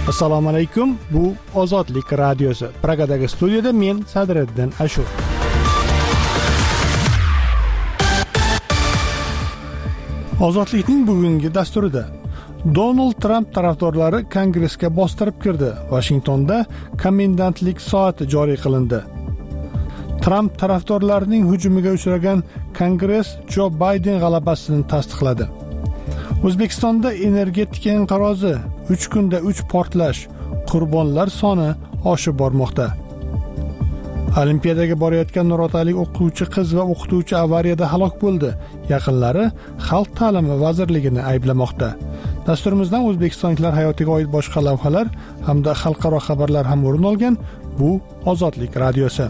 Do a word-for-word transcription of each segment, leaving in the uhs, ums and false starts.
Assalomu alaykum. Bu Ozodlik radiosi. Pragadagi studiyada men Sadriddin Ashur. Ozodlikning bugungi dasturida Donald Trump tarafdorlari Kongressga bostirib kirdi. Washingtonda komendantlik soati joriy qilindi. Trump tarafdorlarining hujumiga uchragan Kongress Jo Bayden g'alabasini tasdiqladi. O'zbekistonda energetika inqirozi, uch kunda uch portlash, qurbonlar soni oshib bormoqda. Olimpiadaga borayotgan nurotalik o'quvchi qiz va o'qituvchi avariyada halok bo'ldi. Yaqinlari Xalq ta'limi vazirligini ayblamoqda. Dasturimizdan o'zbekistonliklar hayotiga oid boshqa lavhalar hamda xalqaro xabarlar ham o'rin olgan. Bu Ozodlik radiosi.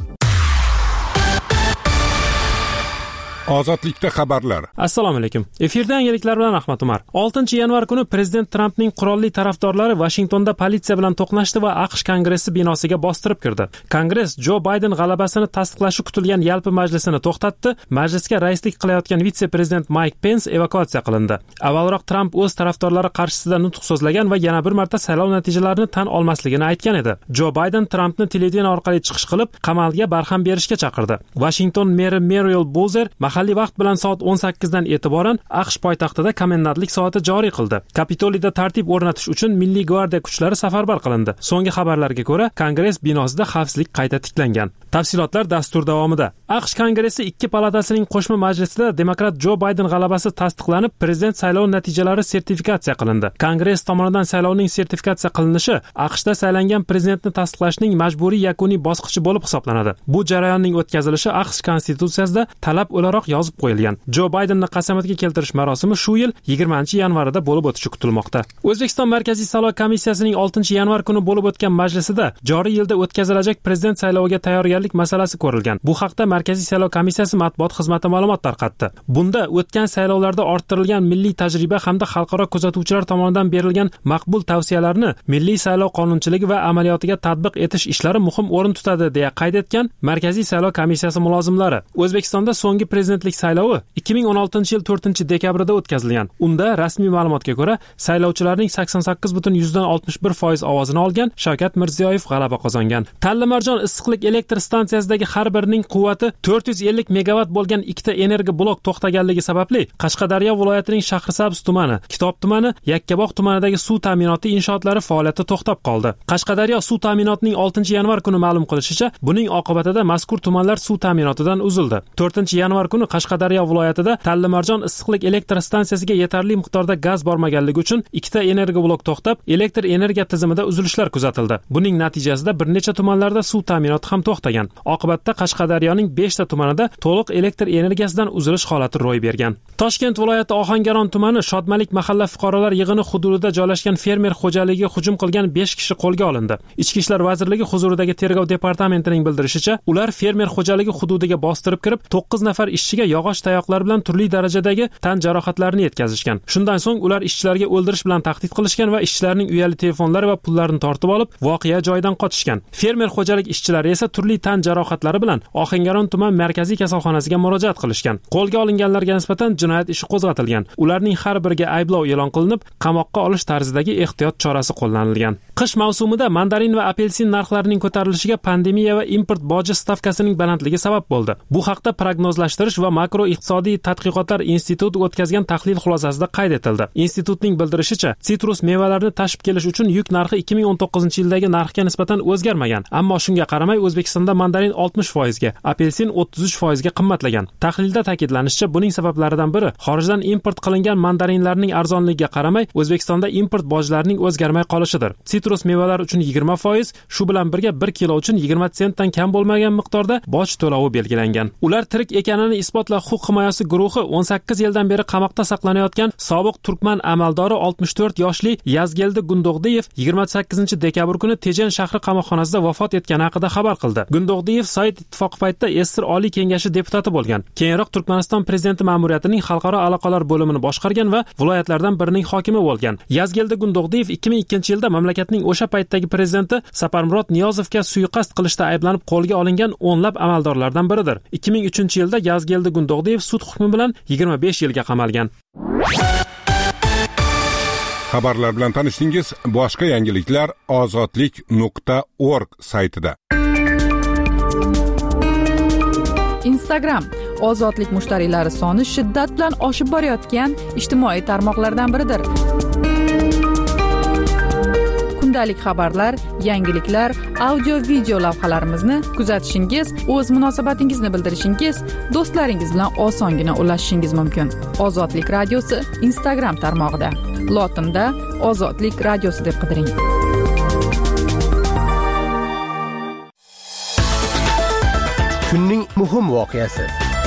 Ozodlikda xabarlar. Assalomu alaykum. Efirda yangiliklar bilan Ahmad Umar. oltinchi yanvar kuni prezident Trumpning qurolli tarafdorlari Washingtonda politsiya bilan to'qnashdi va AQSh Kongressi binosiga bostirib kirdi. Kongress Jo Bayden g'alabasini tasdiqlashi kutilgan yalpi majlisini to'xtatdi. Majlisga raislik qilayotgan vitse-prezident Mike Pence evakuatsiya qilindi. Avvalroq Trump o'z tarafdorlari qarshisida nutq so'zlagan va yana bir marta saylov natijalarini tan olmasligini aytgan edi. Jo Bayden Trumpni televideniya orqali chiqish qilib, qamalga barham berishga chaqirdi. Washington meri Muriel Bowser mahalliy vaqt bilan soat o'n sakkizdan e'tiboran AQSh poytaxtida komendantlik soati joriy qildi. Kapitoliyda tartib o'rnatish uchun Milliy gvardiya kuchlari safarbar qilindi. So'nggi xabarlarga ko'ra, Kongress binosida xavfsizlik qayta tiklangan. Tafsilotlar dastur davomida. AQSh Kongressi ikki palatasining qo'shma majlisida demokrat Jo Bayden g'alabasi tasdiqlanib, prezident saylov natijalari sertifikatsiya qilindi. Kongress tomonidan saylovning sertifikatsiya qilinishi AQShda saylangan prezidentni tasdiqlashning majburiy yakuniy bosqichi bo'lib hisoblanadi. Bu jarayonning o'tkazilishi AQSh konstitutsiyasida talab o'laroq yozib qo'yilgan. Jo Baydenni qasamyodga keltirish marosimi shu yil yigirmanchi yanvarida bo'lib o'tishi kutilmoqda. O'zbekiston Markaziy saylov komissiyasining oltinchi yanvar kuni bo'lib o'tgan majlisida joriy yilda o'tkazilajak prezident sayloviga tayyorgarlik masalasi ko'rilgan. Bu haqda Markaziy saylov komissiyasi matbuot xizmati ma'lumot tarqatdi. Bunda o'tgan saylovlarda orttirilgan milliy tajriba hamda xalqaro kuzatuvchilar tomonidan berilgan maqbul tavsiyalarni milliy saylov qonunchiligi va amaliyotiga tatbiq etish ishlari muhim o'rin tutadi deya qayd etgan Markaziy saylov komissiyasi mulozimlari. O'zbekistonda so'nggi prezidentlik saylovi ikki ming o'n oltinchi yil to'rtinchi dekabrda o'tkazilgan. Unda rasmiy ma'lumotga ko'ra saylovchilarning sakson sakkiz butun yuzdan oltmish bir foiz ovozini olgan Shavkat Mirziyoyev g'alaba qozongan. Tallimarjon issiqlik elektr stansiyasidagi har birining quvvati to'rt yuz ellik megavat bo'lgan ikkita energiya blok to'xtaganligi sababli Qashqadaryo viloyatining Shahrisabz tumani, Kitob tumani, Yakkabog' tumanidagi suv ta'minoti inshootlari faoliyati to'xtab qoldi. Qashqadaryo suv ta'minotining oltinchi yanvar kuni ma'lum qilishicha, buning oqibatida mazkur tumanlar suv ta'minotidan uzildi. to'rtinchi yanvar kuni Qashqadaryo viloyatida Tallimarjon issiqlik elektr stansiyasiga yetarli miqdorda gaz bormaganligi uchun ikkita energiya blok to'xtab, elektr energiya tizimida uzilishlar kuzatildi. Buning natijasida bir necha tumanlarda suv ta'minoti ham to'xtagan. Oqibatda Qashqadaryoning beshta tumanida to'liq elektr energiyasidan uzilish holati ro'y bergan. Toshkent viloyati Ohangaron tumani Shodmalik mahalla fuqarolar yig'ini hududida joylashgan fermer xo'jaligiga hujum qilgan besh kishi qo'lga olindi. Ichki ishlar vazirligi huzuridagi tergov departamentining bildirishicha, ular fermer xo'jaligi hududiga bostirib kirib, to'qqiz nafar ishchiga yog'och tayoqlar bilan turli darajadagi tan jarohatlarini yetkazishgan. Shundan so'ng ular ishchilarga o'ldirish bilan tahdid qilishgan va ishchilarning uyali telefonlari va pullarini tortib olib, voqea joyidan qochishgan. Fermer xo'jalik ishchilari esa turli tan jarohatlari bilan Ohangaron tuman markaziy kasalxonasiga murojaat qilishgan. Qo'lga olinganlarga nisbatan jinoyat ishi qo'zg'atilgan. Ularning har biriga ayblov e'lon qilinib, qamoqqa olish tarzidagi ehtiyot chorasi qo'llanilgan. Qish mavsumida mandarin va apelsin narxlarining ko'tarilishiga pandemiya va import boji stavkasining balandligi sabab bo'ldi. Bu haqda prognozlashtirish va makroiqtisodiy tadqiqotlar instituti o'tkazgan tahlil xulosasida qayd etildi. Institutning bildirishicha, sitrus mevalarini tashib kelish uchun yuk narxi ikki ming o'n to'qqizinchi yildagi narxga nisbatan o'zgarmagan. Ammo shunga qaramay O'zbekistonda mandarin oltmish foizga, apelsin o'ttiz uch foizga qimmatlagan. Tahlilda ta'kidlanishicha, buning sabablaridan biri xorijdan import qilingan mandarinlarning arzonligiga qaramay O'zbekistonda import bojlarining o'zgarmay qolishidir. Sitrus mevalar uchun yigirma foiz, shu bilan birga bir kilo uchun yigirma sentdan kam bo'lmagan miqdorda boj to'lovi belgilangan. Ular tirik ekanini isbotlash huquq himoyasi guruhi o'n sakkiz yildan beri qamoqda saqlanayotgan sobiq turkman amaldori oltmish to'rt yoshli Yazgeldi Gundog'diyev yigirma sakkizinchi dekabr kuni Tejen shahri qamoqxonasida vafot etgani haqida xabar qildi. Gundog'diyev Sovet ittifoqi paytida Esir Oliy kengashi deputati bo'lgan. Keyinroq Turkmaniston prezidenti ma'muriyatining xalqaro aloqalar bo'limini boshqargan va viloyatlardan birining hokimi bo'lgan. Yazgeldi Gundog'diyev ikki ming ikkinchi yilda mamlakatning o'sha paytdagi prezidenti Saparmurod Niyozovga suiqasd qilishda ayblanib qo'lga olingan o'nlab amaldorlardan biridir. ikki ming uchinchi yilda Yazgeldi Gundog'diyev sud hukmi bilan yigirma besh yilga qamalgan. Xabarlar bilan tanishdingiz. Boshqa yangiliklar ozodlik nuqta org saytida. Instagram ozodlik mushtariylari soni shiddat bilan oshib borayotgan ijtimoiy tarmoqlardan biridir. Kundalik xabarlar, yangiliklar, audio-video lavhalarimizni kuzatishingiz, o'z munosabatingizni bildirishingiz, do'stlaringiz bilan osongina ulashishingiz mumkin. Ozodlik radiosi Instagram tarmog'ida. Lotinda Ozodlik radiosi deb qidiring. Kunning muhim voqeasi.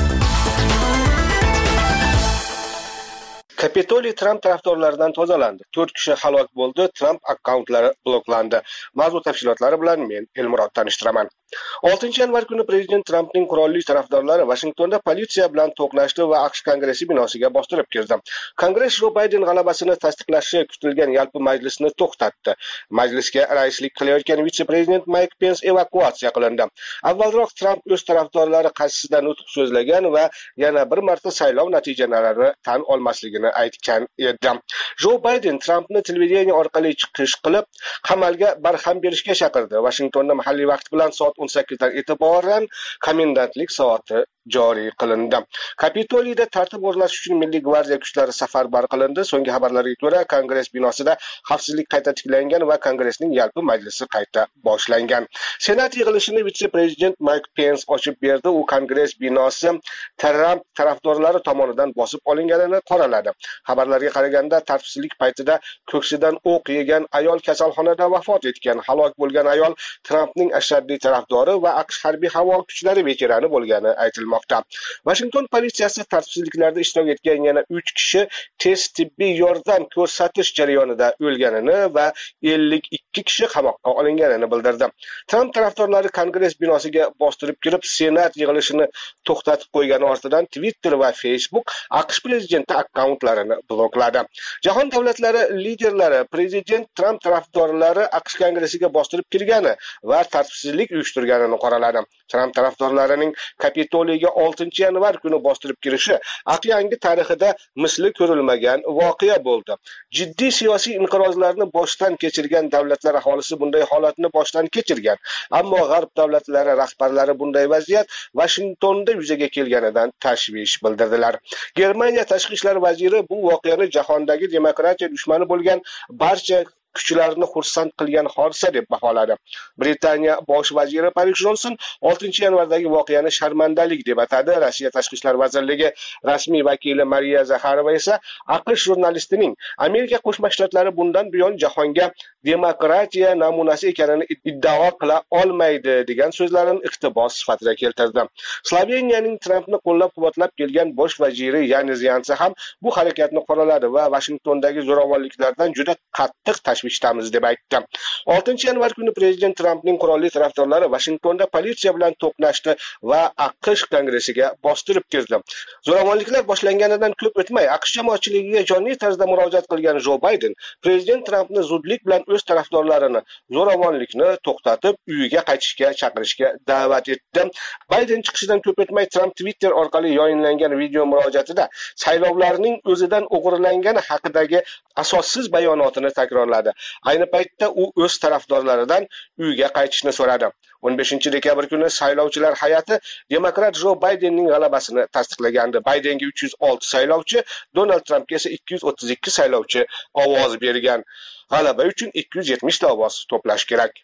Kapitoliy Tramp tarafdorlaridan tozalandi. to'rt kishi halok bo'ldi, Tramp akkauntlari bloklandi. Mavzu tafsilotlari bilan men Elmurod tanishtiraman. oltinchi yanvar kuni prezident Trampning qurolli tarafdorlari Washingtonda politsiya bilan to'qnashdi va AQSh Kongressi binosiga bostirib kirdi. Kongress Jo Bayden g'alabasini tasdiqlashi kutilgan yalpi majlisni to'xtatdi. Majlisga raislik qilayotgan vitse-prezident Mike Pence evakuatsiya qilindi. Avvalroq Tramp o'z tarafdorlari qarshisida nutq so'zlagan va yana bir marta saylov natijalarini tan olmasligini aytgan edi. Jo Bayden Trampni televideniya orqali chiqish qilib, qamalga barham berishga chaqirdi. Washingtonda mahalliy vaqt bilan soat o'n sakkizdan e'tiboran komendantlik soati joriy qilindi. Kapitoliyda tartib o'rnatish uchun Milliy gvardiya kuchlari safarbar qilindi. So'nggi xabarlarga ko'ra, Kongress binosida xavfsizlik qayta tiklangan va Kongressning yalpi majlisi qayta boshlangan. Senat yig'ilishini vitse-prezident Mike Pence ochib berdi. U Kongress binosi Tramp tarafdorlari tomonidan bosib olinganini qoraladi. Xabarlarga qaraganda, tartibsizlik paytida ko'ksidan o'q yegan ayol kasalxonada vafot etgan. Halok bo'lgan ayol Trampning ashaddiy tarafdori va AQSh harbiy havo kuchlari veterani bo'lgani aytilmoqda. Washington politsiyasi tartibsizliklarda ishtirok etgan yana uch kishi tez tibbiy yordam ko'rsatish jarayonida o'lganini va ellik ikki kishi qamoqqa olinganini bildirdi. Tramp tarafdorlari Kongress binosiga bostirib kirib, Senat yig'ilishini to'xtatib qo'ygani ortidan Twitter va Facebook AQSh prezidenti akkauntlarini blokladi. Jahon davlatlari liderlari prezident Tramp tarafdorlari AQSh Kongressiga bostirib kirgani va tartibsizlik uyushtirganini qoraladi. Tramp tarafdorlarining Kapitoliyga oltinchi yanvar kuni bostirib kirishi aql yangi tarixida misli ko'rilmagan voqea bo'ldi. Jiddiy siyosiy inqirozlarni boshdan kechirgan davlatlar aholisi bunday holatni boshdan kechirgan. Ammo g'arb davlatlari rahbarlari bunday vaziyat Washingtonda yuzaga kelganidan tashvish bildirdilar. Germaniya tashqi ishlar vaziri bu voqeani jahondagi demokratiya dushmani bo'lgan barcha kuchlarni xursand qilgan hodisa deb baholadi. Britaniya bosh vaziri Boris Johnson oltinchi yanvardagi voqeani sharmandalik deb atadi. Rossiya tashqi ishlar vazirligi rasmiy vakili Mariya Zakharova esa AQSh jurnalistining Amerika Qo'shma Shtatlari bundan buyon jahonga demokratiya namunasi ekanini iddao qila olmaydi degan so'zlarini iqtibos sifatida keltirdi. Sloveniyaning Trampni qo'llab-quvvatlab kelgan bosh vaziri Yanis Yansa ham bu harakatni qoraladi va Washingtondagi zo'ravonliklardan juda qattiq tashvishdamiz deb aytdi. oltinchi yanvar kuni prezident Trampning qurolli tarafdorlari Washingtonda politsiya bilan to'qnashdi va AQSh kongressiga bostirib kirdi. Zo'ravonliklar boshlanganidan ko'p o'tmay AQSh jamoatchiligiga jonli tarzda murojaat qilgan Jo Bayden prezident Trampni zudlik bilan o'z tarafdorlarini zo'ravonlikni to'xtatib uyiga qaytishga chaqirishga da'vat etdi. Bayden chiqishidan ko'p o'tmay Tramp Twitter orqali yayinlangan video murojaatida saylovlarning o'zidan o'g'irlangani haqidagi asossiz bayonotini takrorladi. Ayni paytda u o'z tarafdorlaridan uyga qaytishni so'radi. o'n beshinchi dekabr kuni saylovchilar hay'ati demokrat Jo Baydenning g'alabasini tasdiqlagandi. Baydenga uch yuz olti saylovchi, Donald Trampga esa ikki yuz o'ttiz ikki saylovchi ovoz bergan. G'alaba uchun ikki yuz yetmish ta ovoz to'plash kerak.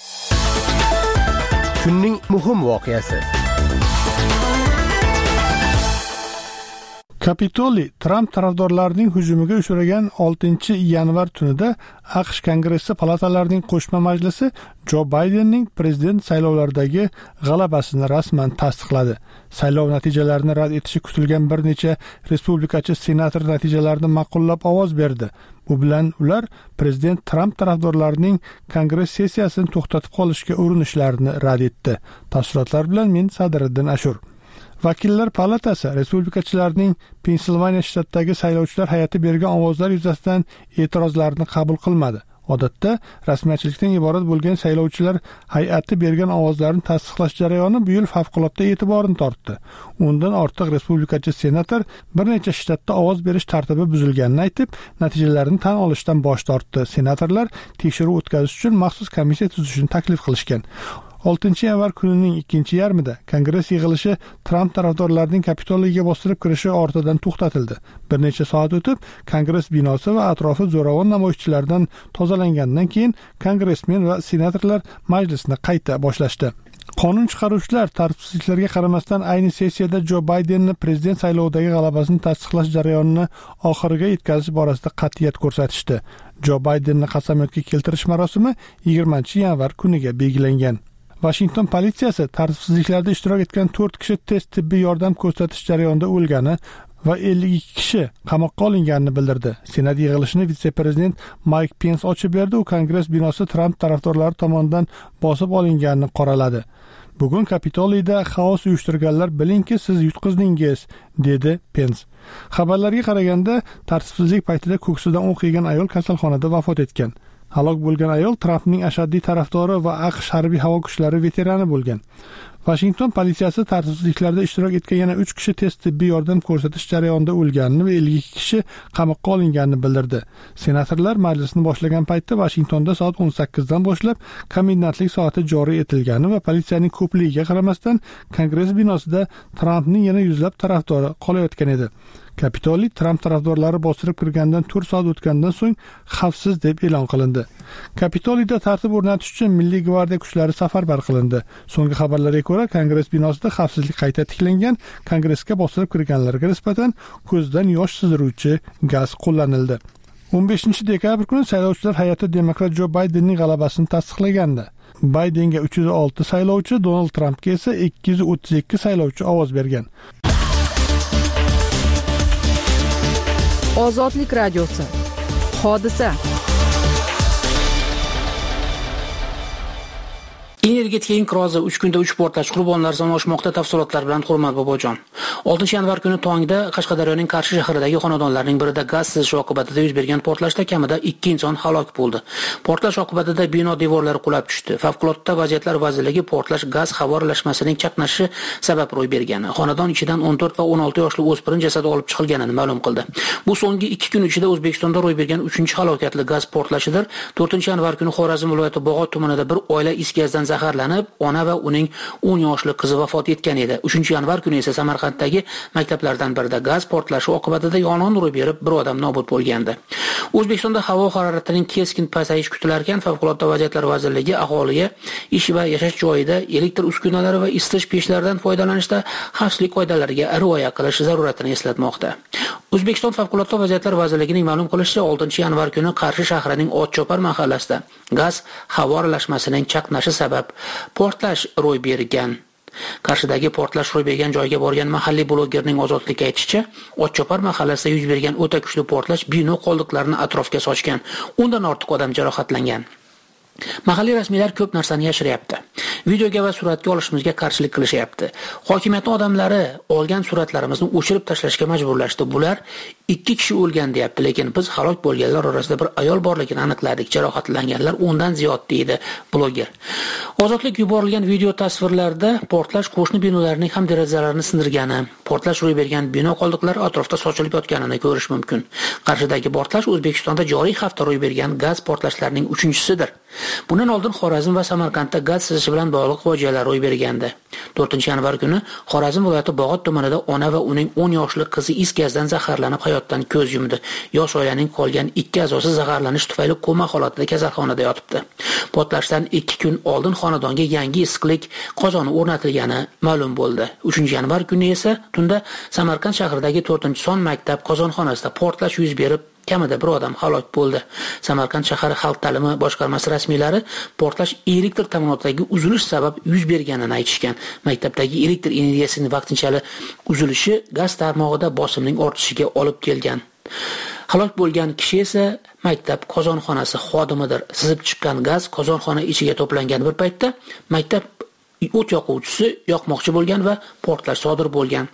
Kunning muhim voqeasi. Kapitoliy Tramp tarafdorlarining hujumiga uchragan oltinchi yanvar tunida AQSh Kongressi palatalarining qo'shma majlisi Jo Baydenning prezident saylovlaridagi g'alabasini rasman tasdiqladi. Saylov natijalarini rad etishi kutilgan bir necha respublikachi senator natijalarini ma'qullab ovoz berdi. Bu bilan ular prezident Tramp tarafdorlarining Kongress sessiyasini to'xtatib qolishga urinishlarini rad etdi. Tafsilotlar bilan men Sadriddin Ashur. Vakillar palatasi respublikachilarning Pensilvaniya shtatidagi saylovchilar hay'ati bergan ovozlar yuzasidan e'tirozlarni qabul qilmadi. Odatda rasmiyatchilikdan iborat bo'lgan saylovchilar hay'ati bergan ovozlarni tasdiqlash jarayoni bu yil favqulodda e'tiborni tortdi. O'ndan ortiq respublikachi senator bir necha shtatda ovoz berish tartibi buzilganini aytib, natijalarini tan olishdan bosh tortdi. Senatorlar tekshiruv o'tkazish uchun maxsus komissiya tuzishni taklif qilishgan. oltinchi yanvar kunining ikkinchi yarmida Kongress yig'ilishi Trump tarafdorlarining Kapitoliyga bostirib kirishi ortidan to'xtatildi. Bir necha soat o'tib, Kongress binosi va atrofi zo'ravon namoyishchilardan tozalangandan keyin kongressmen va senatorlar majlisni qayta boshlashdi. Qonun chiqaruvchilar tartibsizliklarga qaramasdan ayni sessiyada Jo Baydenni prezident saylovidagi g'alabasini tasdiqlash jarayonini oxiriga yetkazish borasida qat'iyat ko'rsatishdi. Jo Baydenni qasamyodga keltirish marosimi yigirmanchi yanvar kuniga belgilangan. Washington politsiyasi tartibsizliklarda ishtirok etgan to'rt kishi tez tibbiy yordam ko'rsatish jarayonida o'lgani va ellik ikki kishi qamoqqa olinganini bildirdi. Senat yig'ilishini vitse-prezident Mike Pence ochib berdi. U Kongress binosi Trump tarafdorlari tomonidan bosib olinganini qoraladi. Bugun Kapitoliyda xaos uyushtirganlar bilingki siz yutqizdingiz, dedi Pence. Xabarlarga qaraganda tartibsizlik paytida ko'ksidan o'q yegan ayol kasalxonada vafot etgan. Halok bo'lgan ayol Trumpning ashaddiy tarafdori va AQSh harbiy havo kuchlari veterani bo'lgan. Washington politsiyasi tartibsizliklarda ishtirok etgan yana uch kishi tez tibbiy yordam ko'rsatish jarayonida o'lganini va ellik ikki kishi qamoqqa olinganini bildirdi. Senatorlar majlisni boshlagan paytda Washingtonda soat o'n sakkizdan boshlab komendantlik soati joriy etilgani va politsiyaning ko'pligiga qaramasdan Kongress binosida Trumpning yana yuzlab tarafdori qolayotgan edi. Kapitoliy Trump tarafdorlari bostirib kirgandan to'rt soat o'tgandan so'ng xavfsiz deb e'lon qilindi. Kapitoliyda tartib o'rnatish uchun Milliy gvardiya kuchlari safarbar qilindi. So'nggi xabarlarga ko'ra, Kongress binosida xavfsizlik qayta tiklangan, Kongressga bostirib kirganlarga nisbatan ko'zdan yosh sizdiruvchi gaz qo'llanildi. o'n beshinchi dekabr kuni saylovchilar hay'ati demokrat Jo Baydenning g'alabasini tasdiqlagandi. Baydenga uch yuz olti saylovchi, Donald Trampga esa ikki yuz o'ttiz ikki saylovchi ovoz bergan. Ozodlik radiosi. Hodisa. Energetika inqirozi uch kunda uch portlash, qurbonlar soni oshmoqda. Tafsilotlar bilan Hurmat Bobojon. oltinchi yanvar kuni tongda Qashqadaryoning Qarshi shahridagi xonadonlarning birida gaz sizishi oqibatida yuz bergan portlashda kamida ikki inson halok bo'ldi. Portlash oqibatida bino devorlari qulab tushdi. Favqulodda vaziyatlar vazirligi portlash gaz havo aralashmasining chaqnashi sabab ro'y bergani, xonadon ichidan o'n to'rt va o'n olti yoshli o'spirin jasadi olib chiqilganini ma'lum qildi. Bu so'nggi ikki kun ichida O'zbekistonda ro'y bergan uchinchi halokatli gaz portlashidir. to'rtinchi yanvar kuni Xorazm viloyati Bog'ot tumanida bir oila is gazdan zaharlanib, ona va uning o'n yoshli qizi vafot etgan edi. uchinchi yanvar kuni esa Samarqanddagi maktablardan birida gaz portlashi oqibatida yong'in ro'y berib, bir odam nobud bo'lgandi. O'zbekistonda havo haroratining keskin pasayishi kutilar ekan, Favqulodda vaziyatlar vazirligi aholiga ish va yashash joyida elektr uskunalari va isitish pechlaridan foydalanishda xavfsizlik qoidalariga rioya qilish zaruratini eslatmoqda. O'zbekiston Favqulodda vaziyatlar vazirligining ma'lum qilishicha, oltinchi yanvar kuni Qarshi shahrining Otchopar mahallasida gaz havo aralashmasining chaqnashi sabab portlash ro'y bergan. Qarshidagi portlash ro'y bergan joyga borgan mahalliy blogerning Ozodlikka aytishicha, Otchopar mahallasida yuz bergan o'ta kuchli portlash bino qoldiqlarini atrofga sochgan. Undan ortiq odam jarohatlangan. Mahalliy rasmiylar ko'p narsani yashiryapti. Videoga va suratga olishimizga qarshilik qilishyapti. Hokimiyatning odamlari olgan suratlarimizni o'chirib tashlashga majburlashdi. Bular ikki kishi o'lgan deyapti, lekin biz halok bo'lganlar orasida bir ayol borligini aniqladik. Jarohatlanganlar o'ndan ziyod deydi bloger. Ozodlik yuborilgan video tasvirlarda portlash qo'shni binolarning ham derazalarini sindirgani, portlash ro'y bergan bino qoldiqlari atrofda sochilib yotganini ko'rish mumkin. Qarshidagi portlash O'zbekistonda joriy hafta ro'y bergan gaz portlashlarining uchinchisidir. Bundan oldin Xorazm va Samarqandda gaz sizishi bilan bog'liq fojialar ro'y bergandi. to'rtinchi yanvar kuni Xorazm viloyati Bog'ot tumanida ona va uning o'n yoshli qizi is gazdan zaharlanib hayotdan ko'z yumdi. Yosh oilaning qolgan ikki a'zosi zaharlanish tufayli koma holatida kasalxonada yotibdi. Portlashdan ikki kun oldin xonadonga yangi issiqlik qozoni o'rnatilgani ma'lum bo'ldi. uchinchi yanvar kuni esa tunda Samarqand shahridagi to'rtinchi son maktab qozonxonasida portlash yuz berib, kamida bir odam halok bo'ldi. Samarqand shahar xalq ta'limi boshqarmasi rasmiylari portlash elektr ta'minotidagi uzilish sabab yuz berganini aytishgan. Maktabdagi elektr energiyasining vaqtinchalik uzilishi gaz tarmog'ida bosimning ortishiga olib kelgan. Halok bo'lgan kishi esa maktab qozonxonasi xodimidir. Sizib chiqqan gaz qozonxona ichiga to'plangan bir paytda maktab o't yoquvchisi yoqmoqchi bo'lgan va portlash sodir bo'lgan.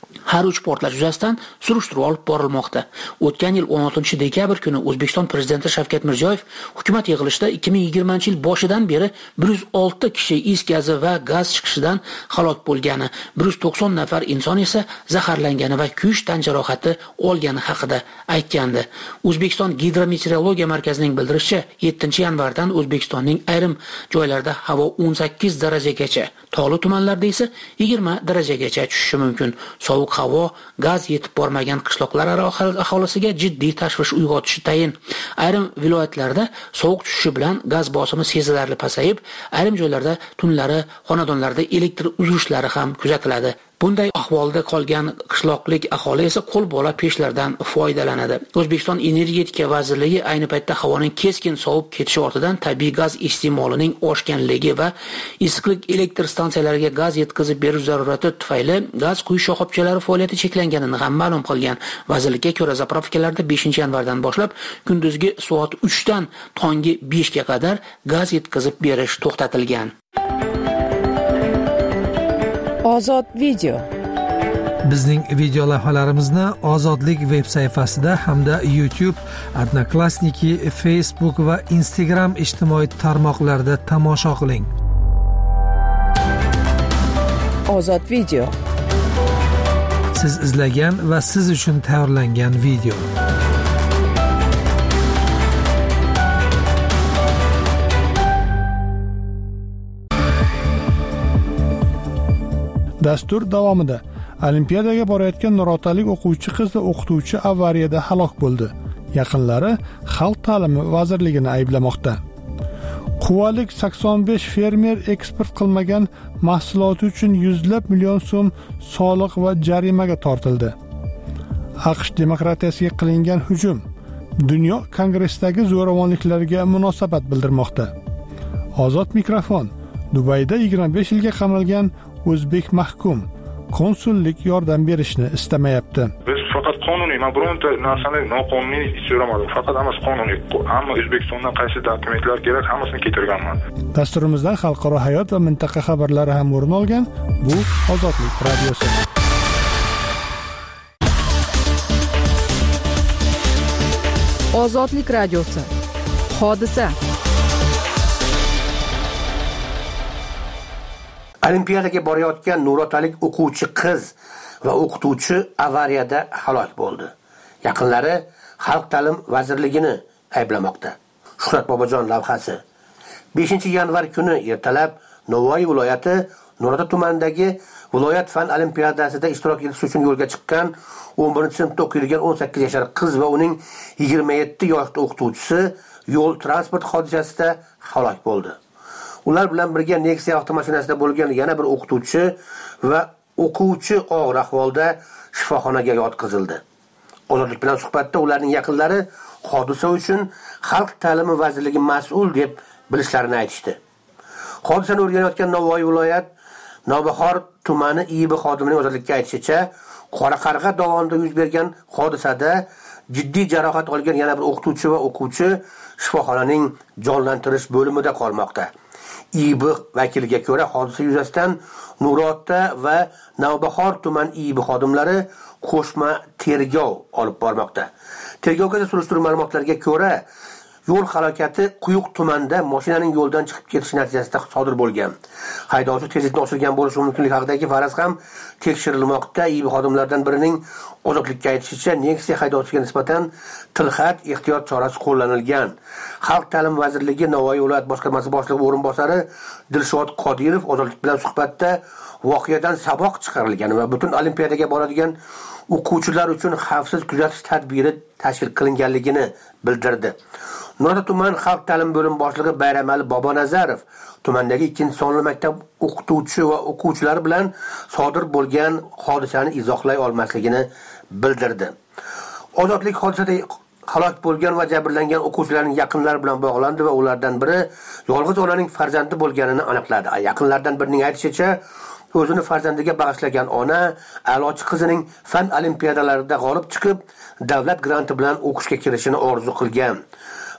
Har uch portlash yuzasidan surishtiruv olib borilmoqda. O'tgan yil o'n oltinchi dekabr kuni O'zbekiston prezidenti Shavkat Mirziyoyev hukumat yig'ilishida ikki ming yigirmanchi yil boshidan beri bir yuz olti kishi is gazi va gaz chiqishidan halok bo'lgani, bir yuz to'qson nafar inson esa zaharlangani va kuyish tan jarohati olgani haqida aytgandi. O'zbekiston Gidrometeorologiya markazining bildirishicha, yettinchi yanvardan O'zbekistonning ayrim joylarida havo o'n sakkiz darajagacha, tog'li tumanlarda esa yigirma darajagacha tushishi mumkin. Sovuq havo gaz yetib bormagan qishloqlar aholisiga jiddiy tashvish uyg'otishi tayin. Ayrim viloyatlarda sovuq tushishi bilan gaz bosimi sezilarli pasayib, ayrim joylarda tunlari xonadonlarda elektr uzilishlari ham kuzatiladi. Bunday ahvolda qolgan qishloqlik aholi esa qo'l bola pechlardan foydalanadi. O'zbekiston Energetika vazirligi ayni paytda havoning keskin sovib ketishi ortidan tabiiy gaz iste'molining oshganligi va issiqlik elektr stansiyalariga gaz yetkazib berish zarurati tufayli gaz quyish shoxobchalari faoliyati cheklanganini ham ma'lum qilgan. Vazirlikka ko'ra, zapravkalarda beshinchi yanvardan boshlab kunduzgi soat uchdan tongi beshga qadar gaz yetkazib berish to'xtatilgan. Ozod video. Bizning video lavhalarimizni Ozodlik veb sayfasida hamda YouTube, Odnoklassniki, Facebook va Instagram ijtimoiy tarmoqlarida tomosha qiling. Ozod video. Siz izlagan va siz uchun tayyorlangan video. Dastur davomida Olimpiadaga borayotgan nurotalik o'quvchi qiz va o'qituvchi avariyada halok bo'ldi. Yaqinlari Xalq ta'limi vazirligini ayblamoqda. Quvalik sakson besh fermer eksport qilmagan mahsuloti uchun yuzlab million so'm soliq va jarimaga tortildi. AQSh demokratiyasiga qilingan hujum dunyo kongressdagi zo'ravonliklarga munosabat bildirmoqda. Ozod mikrofon. Dubayda yigirma besh yilga qamalgan o'zbek mahkum konsullik yordam berishni istamayapti. Biz faqat qonuniy, men bironta narsani noqonuniy so'ramadim. Faqat hammasi qonuniy. Hamma O'zbekistondan qaysi dokumentlar kerak, hammasini keltirganman. Dasturimizdan xalqaro hayot va mintaqa xabarlari ham o'rin olgan. Bu Ozodlik radiosi. Ozodlik radiosi. Hodisa. Olimpiadaga borayotgan nurotalik o'quvchi qiz va o'qituvchi avariyada halok bo'ldi. Yaqinlari Xalq ta'lim vazirligini ayblamoqda. Shuhrat Bobojon lavhasi. beshinchi yanvar kuni ertalab Navoiy viloyati Nurota tumanidagi viloyat fan olimpiadasida ishtirok etish uchun yo'lga chiqqan o'n birinchi sinfda o'qiydigan o'n sakkiz yashar qiz va uning yigirma yetti yoshli o'qituvchisi yo'l transport hodisasida halok bo'ldi. Ular bilan birga Nexia avtomashinasida bo'lgan yana bir o'qituvchi va o'quvchi og'ir ahvolda shifoxonaga yotqizildi. Ozodlik bilan suhbatda ularning yaqinlari hodisa uchun Xalq ta'limi vazirligi mas'ul deb bilishlarini aytishdi. Hodisani o'rganayotgan Navoiy viloyat Navbahor tumani I B xodimining ozodlikka aytishicha, Qoraqarg'a dovonida yuz bergan hodisada jiddiy jarohat olgan yana bir o'qituvchi va o'quvchi shifoxonaning jonlantirish bo'limida qolmoqda. I B vakiliga ko'ra, hodisa yuzasidan Nurota va Navbahor tuman I B xodimlari qo'shma tergov olib bormoqda. Tergovga surishtiruv ma'lumotlariga ko'ra, yo'l halokati Quyuq tumanida mashinaning yo'ldan chiqib ketishi natijasida sodir bo'lgan. Haydovchi tezlikni oshirgan bo'lishi mumkinligi haqidagi faraz ham tekshirilmoqda. I B xodimlaridan birining ozodlikka aytishicha, Nexia haydovchiga nisbatan tilxat ehtiyot chorasi qo'llanilgan. Xalq ta'limi vazirligi Navoiy viloyat boshqarmasi boshlig'i o'rinbosari Dilshod Qodirov ozodlik bilan suhbatda voqeadan saboq chiqarilgan va butun olimpiadaga boradigan o'quvchilar uchun xavfsiz kuzatish tadbiri tashkil qilinganligini bildirdi. Nurota tuman xalq ta'limi bo'lim boshlig'i Bayramali Bobonazarov tumandagi ikkinchi sonli maktab o'qituvchi va o'quvchilari bilan sodir bo'lgan hodisani izohlay olmasligini bildirdi. Ozodlik hodisada halok bo'lgan va jabrlangan o'quvchilarning yaqinlari bilan bog'landi va ulardan biri yolg'iz onaning farzandi bo'lganini aniqladi. Yaqinlardan birining aytishicha, o'zini farzandiga bag'ishlagan ona a'lochi qizining fan olimpiadalarida g'olib chiqib, davlat granti bilan o'qishga kirishini orzu qilgan.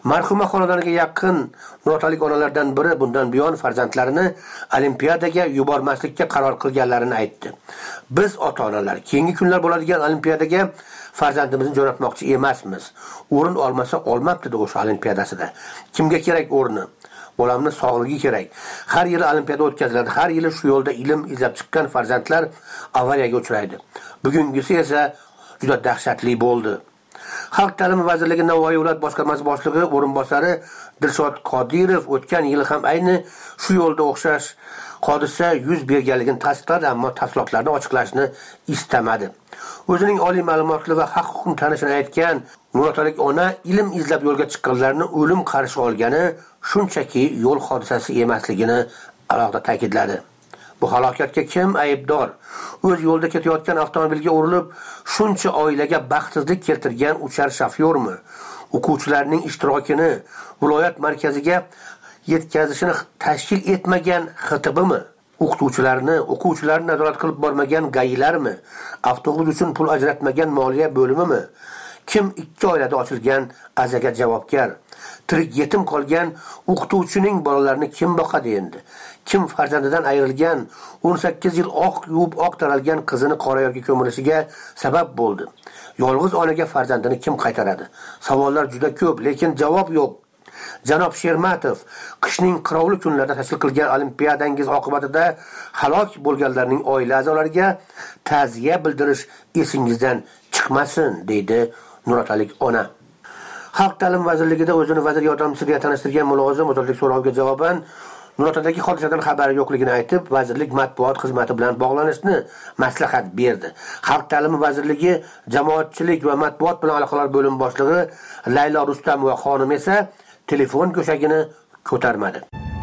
Marhuma xonadoniga yaqin nurotalik onalardan biri bundan buyon farzandlarini olimpiadaga yubormaslikka qaror qilganlarini aytdi. Biz ota-onalar keyingi kunlar bo'ladigan olimpiadaga farzandimizni jo'natmoqchi emasmiz. O'rin olmasa olmabdi o'sha olimpiadasida. Kimga kerak o'rni? Bolamni sog'ligi kerak. Har yili olimpiada o'tkaziladi. Har yili shu yo'lda ilm izlab chiqqan farzandlar avariyaga uchraydi. Bugungisi esa juda dahshatli bo'ldi. Xalq ta'limi vazirligi Navoiy viloyat boshqarmasi boshlig'i o'rinbosari Dilshod Qodirov o'tgan yil ham ayni shu yo'lda o'xshash hodisa yuz berganligini tasdiqladi, ammo tafsilotlarni ochiqlashni istamadi. O'zining oliy ma'lumotli va haq huquqni tanishini aytgan nurotalik ona ilm izlab yo'lga chiqqanlarni o'lim qarshi olgani shunchaki yo'l hodisasi emasligini alohida ta'kidladi. Bu halokatga kim aybdor? O'z yo'lda ketayotgan avtomobilga urilib, shuncha oilaga baxtsizlik keltirgan uchar shofyormi? O'quvchilarning ishtirokini viloyat markaziga yetkazishini tashkil etmagan X T Bmi? O'qituvchilarni, o'quvchilarni nazorat qilib bormagan gayilarmi? Avtobus uchun pul ajratmagan moliya bo'limimi? Kim ikki oilada ochilgan azaga javobgar? Tirik yetim qolgan o'qituvchining bolalarini kim boqadi endi? Kim farzandidan ayrilgan o'n sakkiz yil oq yuvib oq taralgan qizini qora yerga ko'milishiga sabab bo'ldi? Yolg'iz onaga farzandini kim qaytaradi? Savollar juda ko'p, lekin javob yo'q. Janob Shermatov, qishning qirovli kunlarida tashkil qilgan olimpiadangiz oqibatida halok bo'lganlarning oila a'zolariga ta'ziya bildirish esingizdan chiqmasin, deydi nurotalik ona. Xalq ta'limi vazirligida o'zini vazir yordamchisiga tanishtirgan mulozim ozodlik so'roviga javoban Nurotadagi hodisadan xabari yo'qligini aytib, vazirlik matbuot xizmati bilan bog'lanishni maslahat berdi. Xalq ta'limi vazirligi jamoatchilik va matbuot bilan aloqalar bo'limi boshlig'i Laylo Rustamova xonim esa telefon go'shagini ko'tarmadi.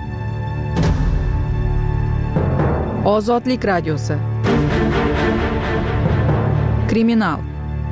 Ozodlik radiosi. Kriminal.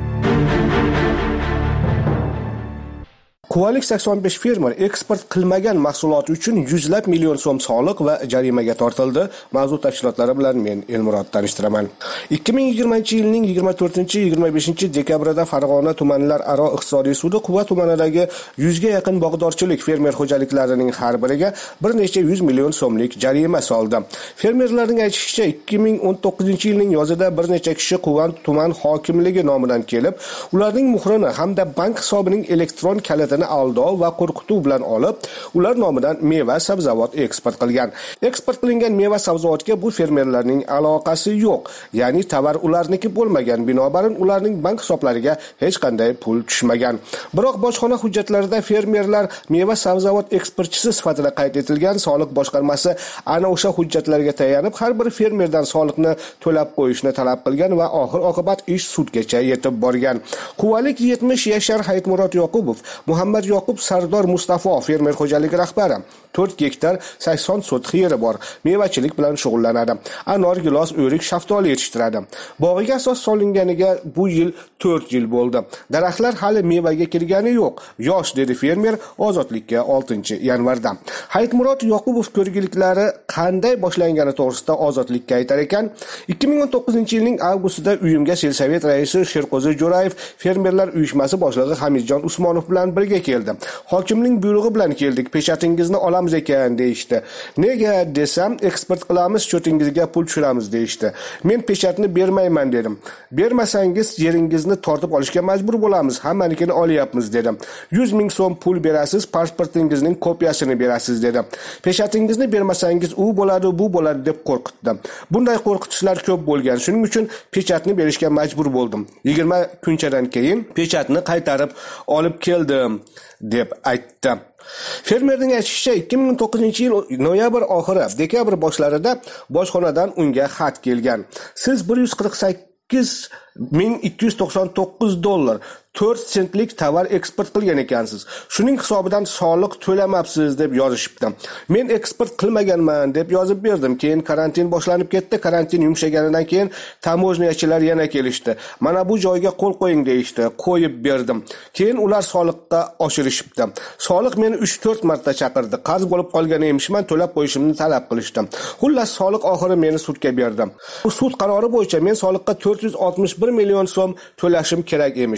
Quvalik sakson besh fermer eksport qilmagan mahsuloti uchun yuzlab million so'm soliq va jarimaga tortildi. Mavzu tafsilotlari bilan men Elmurod tanishtiraman. ikki ming yigirmanchi yilning yigirma to'rtinchi yigirma beshinchi dekabrida Farg'ona tumanlararo iqtisodiy sudi Quva tumanidagi yuzga yaqin bog'dorchilik fermer xo'jaliklarining har biriga bir necha yuz million so'mlik jarima soldi. Fermerlarning aytishicha, ikki ming o'n to'qqizinchi yilning yozida bir necha kishi Quva tuman hokimligi nomidan kelib, ularning muhrini hamda bank hisobining elektron kalitini aldov va qo'rqituv bilan olib, ular nomidan meva sabzavot eksport qilgan. Eksport qilingan meva sabzavotga bu fermerlarning aloqasi yo'q, ya'ni tovar ularniki bo'lmagan, binobarin ularning bank hisoblariga hech qanday pul tushmagan. Biroq bojxona hujjatlarida fermerlar meva sabzavot eksportchisi sifatida qayd etilgan. Soliq boshqarmasi ana o'sha hujjatlarga tayanib har bir fermerdan soliqni to'lab qo'yishni talab qilgan va oxir oqibat ish sudgacha yetib borgan. Quvalik yetmish yashar Hayitmurod Yoqubov, Muhammad Yoqub Sardor Mustafo fermer xo'jaligi rahbari. to'rt gektar sakson sotix yeri bor. Mevachilik bilan shug'ullanadi. Anor, gilos, o'rik, shaftoli yetishtiradi. Bog'iga asos solinganiga bu yil to'rt yil bo'ldi. Daraxtlar hali mevaga kirgani yo'q. Yosh, dedi fermer Ozodlikka oltinchi yanvarda. Hayitmurod Yoqubov ko'rgiliklari qanday boshlangani to'g'risida Ozodlikka aytar ekan, ikki ming o'n to'qqizinchi yilning avgustida uyimga Selsovet raisi Sherqo'zi Jo'rayev fermerlar uyushmasi boshlig'i Hamidjon Usmonov bilan birga keldi. Hokimning buyrug'i bilan keldik. Peshatingizni olamiz ekan deyishdi. Nega desam, eksport qilamiz, cho'tingizga pul tushiramiz deyishdi. Men peshatni bermayman dedim. Bermasangiz yeringizni tortib olishga majbur bo'lamiz. Hammanikini olyapmiz dedim. yuz ming so'm pul berasiz, pasportingizning kopiyasini berasiz dedim. Peshatingizni bermasangiz u bo'ladi, bu bo'ladi deb qo'rqitdim. Bunday qo'rqitishlar ko'p bo'lgan. Shuning uchun peshatni berishga majbur bo'ldim. yigirma kunchadan keyin peshatni qaytarib olib keldim deb aytdi. Fermerning aytishicha, ikki ming o'n to'qqizinchi yil noyabr oxiri, dekabr boshlarida bojxonadan unga xat kelgan. Siz bir yuz qirq sakkiz ming ikki yuz to'qson to'qqiz dollar to'rt sentlik tovar eksport qilgan ekansiz. Shuning hisobidan soliq to'lamabsiz deb yozishibdi. Men eksport qilmaganman deb yozib berdim. Keyin karantin boshlanib ketdi. Karantin yumshaganidan keyin tamojniyachilar yana kelishdi. Mana bu joyga qo'l qo'ying deyishdi. Qo'yib berdim. Keyin ular soliqqa oshirishibdi. Soliq meni uch to'rt marta chaqirdi. Qarz bo'lib qolgan emishman, to'lab qo'yishimni talab qilishdi. Xullas soliq oxiri meni sudga berdi. Bu sud qarori bo'yicha men soliqqa to'rt yuz oltmish bir million so'm to'lashim kerak emish. uch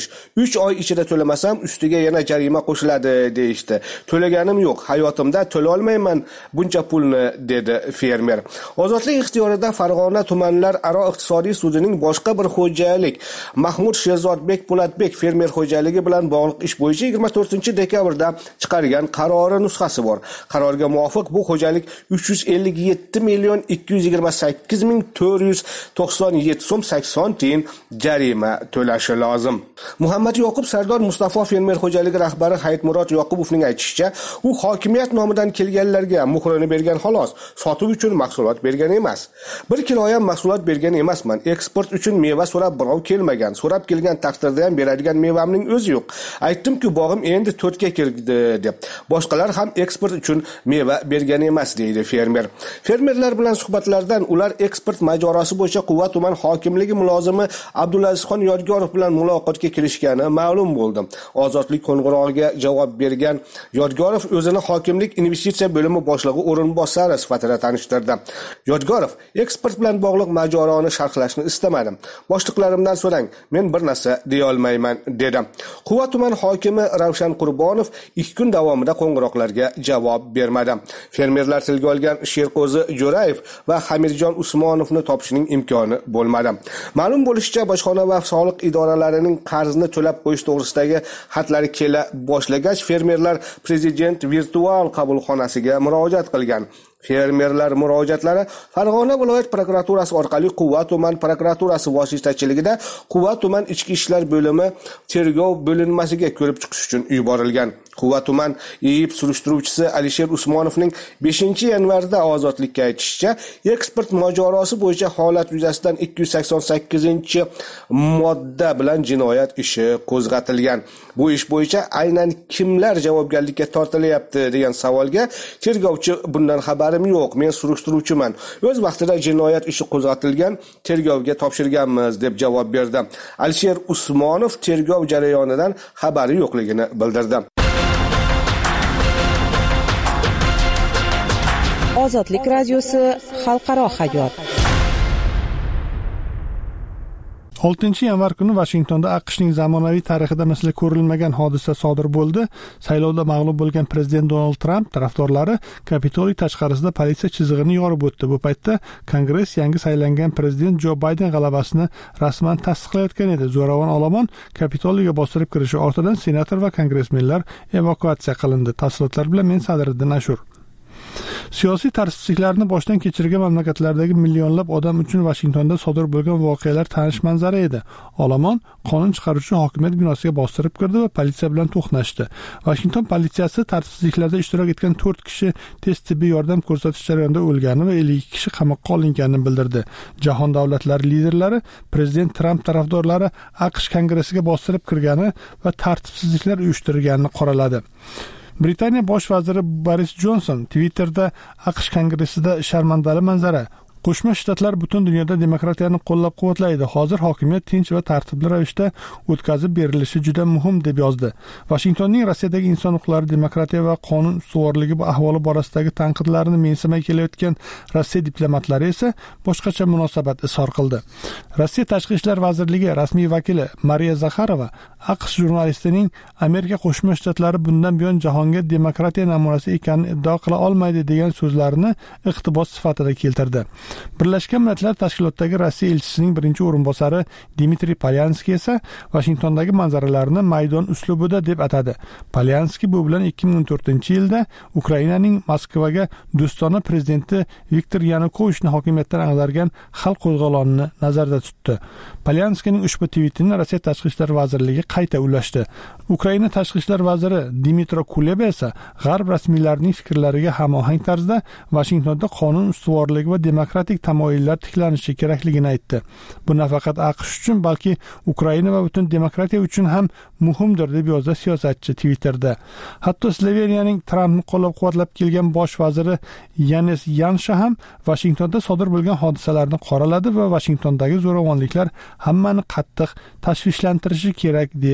uch oy ichida to'lamasam ustiga yana jarima qo'shiladi deyishdi. To'laganim yo'q, hayotimda to'la olmayman buncha pulni, dedi fermer. Ozodlik ixtiyorida Farg'ona tumanlar aro iqtisodiy sudining boshqa bir xo'jalik Mahmud Sherzodbek Po'latbek fermer xo'jaligi bilan bog'liq ish bo'yicha yigirma to'rtinchi dekabrda chiqargan qarori nusxasi bor. Qarorga muvofiq bu xo'jalik uch yuz ellik yetti million ikki yuz yigirma sakkiz ming to'rt yuz to'qson yetti so'm sakson tiyin jarima to'lashi lozim. Muhammad Yoqub Sardor Mustafo fermer xo'jaligi rahbari Hayitmurod Yoqubovning aytishicha, u hokimiyat nomidan kelganlarga muhrini bergan xolos, sotuv uchun mahsulot bergan emas. Bir kilo ham mahsulot bergan emasman. Eksport uchun meva so'rab birov kelmagan. So'rab kelgan taqdirda ham beradigan mevamning o'zi yo'q. Aytdim-ku, bog'im endi to'rtga kirdi deb. Boshqalar ham eksport uchun meva bergan emas, deydi fermer. Fermerlar bilan suhbatlardan ular eksport mojarosi bo'yicha Quva tuman hokimligi mulozimi Abdulazizxon Yodgorov bilan muloqotga kirishgani ma'lum bo'ldi. Ozodlik qo'ng'irog'iga javob bergan Yodgorov o'zini hokimlik investitsiya bo'limi boshlig'i o'rinbosari sifatida tanishtirdi. Yodgorov eksport bilan bog'liq mojaroni sharhlashni istamadim. Boshliqlarimdan so'rang, men bir narsa deya olmayman, dedi. Quva tuman hokimi Ravshan Qurbonov ikki kun davomida qo'ng'iroqlarga javob bermadi. Fermerlar tilga olgan Sherqo'zi Jo'rayev va Hamirjon Usmonovni topishning imkoni bo'lmadi. Ma'lum bo'lishicha, bojxona va soliq idoralarining qarzni to'lab qo'yish to'g'risidagi xatlari kela boshlagach, fermerlar prezident virtual qabulxonasiga murojaat qilgan. Fermerlar murojaatlari Farg'ona viloyat prokuraturasi orqali Quva tuman prokuraturasi vositachiligida Quva tuman ichki ishlar bo'limi tergov bo'linmasiga ko'rib chiqish uchun yuborilgan. Quva tuman I I B surishtiruvchisi Alisher Usmonovning beshinchi yanvarda Ozodlikka aytishicha, eksport mojarosi bo'yicha holat yuzasidan ikki yuz sakson sakkizinchi modda bilan jinoyat ishi qo'zg'atilgan. Bu ish bo'yicha aynan kimlar javobgarlikka tortilyapti degan savolga tergovchi bundan xabarim yo'q, men surishtiruvchiman. O'z vaqtida jinoyat ishi qo'zg'atilgan, tergovga topshirganmiz deb javob berdi. Alisher Usmonov tergov jarayonidan xabari yo'qligini bildirdi. Ozodlik radiosi xalqaro hayot. oltinchi yanvar kuni Washingtonda AQShning zamonaviy tarixida misli ko'rilmagan hodisa sodir bo'ldi. Saylovda mag'lub bo'lgan prezident Donald Trump tarafdorlari Kapitoliy tashqarisida politsiya chizig'ini yorib o'tdi. Bu paytda Kongress yangi saylangan prezident Jo Bayden g'alabasini rasman tasdiqlayotgan edi. Zo'ravon olomon Kapitoliyga bostirib kirishi ortidan senator va kongressmenlar evakuatsiya qilindi. Tafsilotlar bilan men Sadriddin Ashur. Siyosiy tartibsizliklarni boshdan kechirgan mamlakatlardagi millionlab odam uchun Washingtonda sodir bo'lgan voqealar tanish manzara edi. Olomon qonun chiqaruvchi hokimiyat binosiga bostirib kirdi va politsiya bilan to'qnashdi. Washington politsiyasi tartibsizliklarda ishtirok etgan to'rt kishi tez tibbiy yordam ko'rsatish jarayonida o'lgani va ellik ikki kishi qamoqqa olinganini bildirdi. Jahon davlatlari liderlari prezident Trump tarafdorlari AQSh kongressiga bostirib kirgani va tartibsizliklar uyushtirganini qoraladi. Britaniya bosh vaziri Boris Johnson Twitterda AQSh kongressida sharmandali manzara. Qo'shma Shtatlar butun dunyoda demokratiyani qo'llab-quvvatlaydi. Hozir hokimiyat tinch va tartibli ravishda o'tkazib berilishi juda muhim deb yozdi. Washingtonning Rossiyadagi inson huquqlari, demokratiya va qonun ustuvorligi ahvoli borasidagi tanqidlarini mensimay kelayotgan Rossiya diplomatlari esa boshqacha munosabat izhor qildi. Rossiya Tashqi ishlar vazirligi rasmiy vakili Mariya Zakharova AQSh jurnalistining Amerika Qo'shma Shtatlari bundan buyon jahonga demokratiya namunasi ekanini iddao qila olmaydi degan so'zlarini iqtibos sifatida keltirdi. Birlashgan Millatlar Tashkilotidagi Rossiya elchisining birinchi o'rinbosari Dmitriy Polyanskiy esa Washingtondagi manzaralarni maydon uslubida deb atadi. Polyanskiy bu bilan ikki ming o'n to'rtinchi yilda Ukrainaning Moskvaga do'stona prezidenti Viktor Yanukovichni hokimiyatdan ag'dargan xalq qo'zg'olonini nazarda tutdi. Polyanskiyning ushbu tweetini Rossiya Tashqi ishlar vazirligi qayta ulashdi. Ukraina Tashqi ishlar vaziri Dmitro Kuleba esa g'arb rasmiylarining fikrlariga hamohang tarzda Washingtonda qonun ustuvorligi va demokratik tamoyillar tiklanishi kerakligini aytdi. Bu nafaqat AQSh uchun, balki Ukraina va butun demokratiya uchun ham muhimdir deb yozdi siyosatchi Twitterda. Hatto Sloveniyaning Trampni qo'llab-quvvatlab kelgan bosh vaziri Yanis Yansha ham Washingtonda sodir bo'lgan hodisalarni qoraladi va Washingtondagi zo'ravonliklar hammani qattiq tashvishlantirishi kerak deya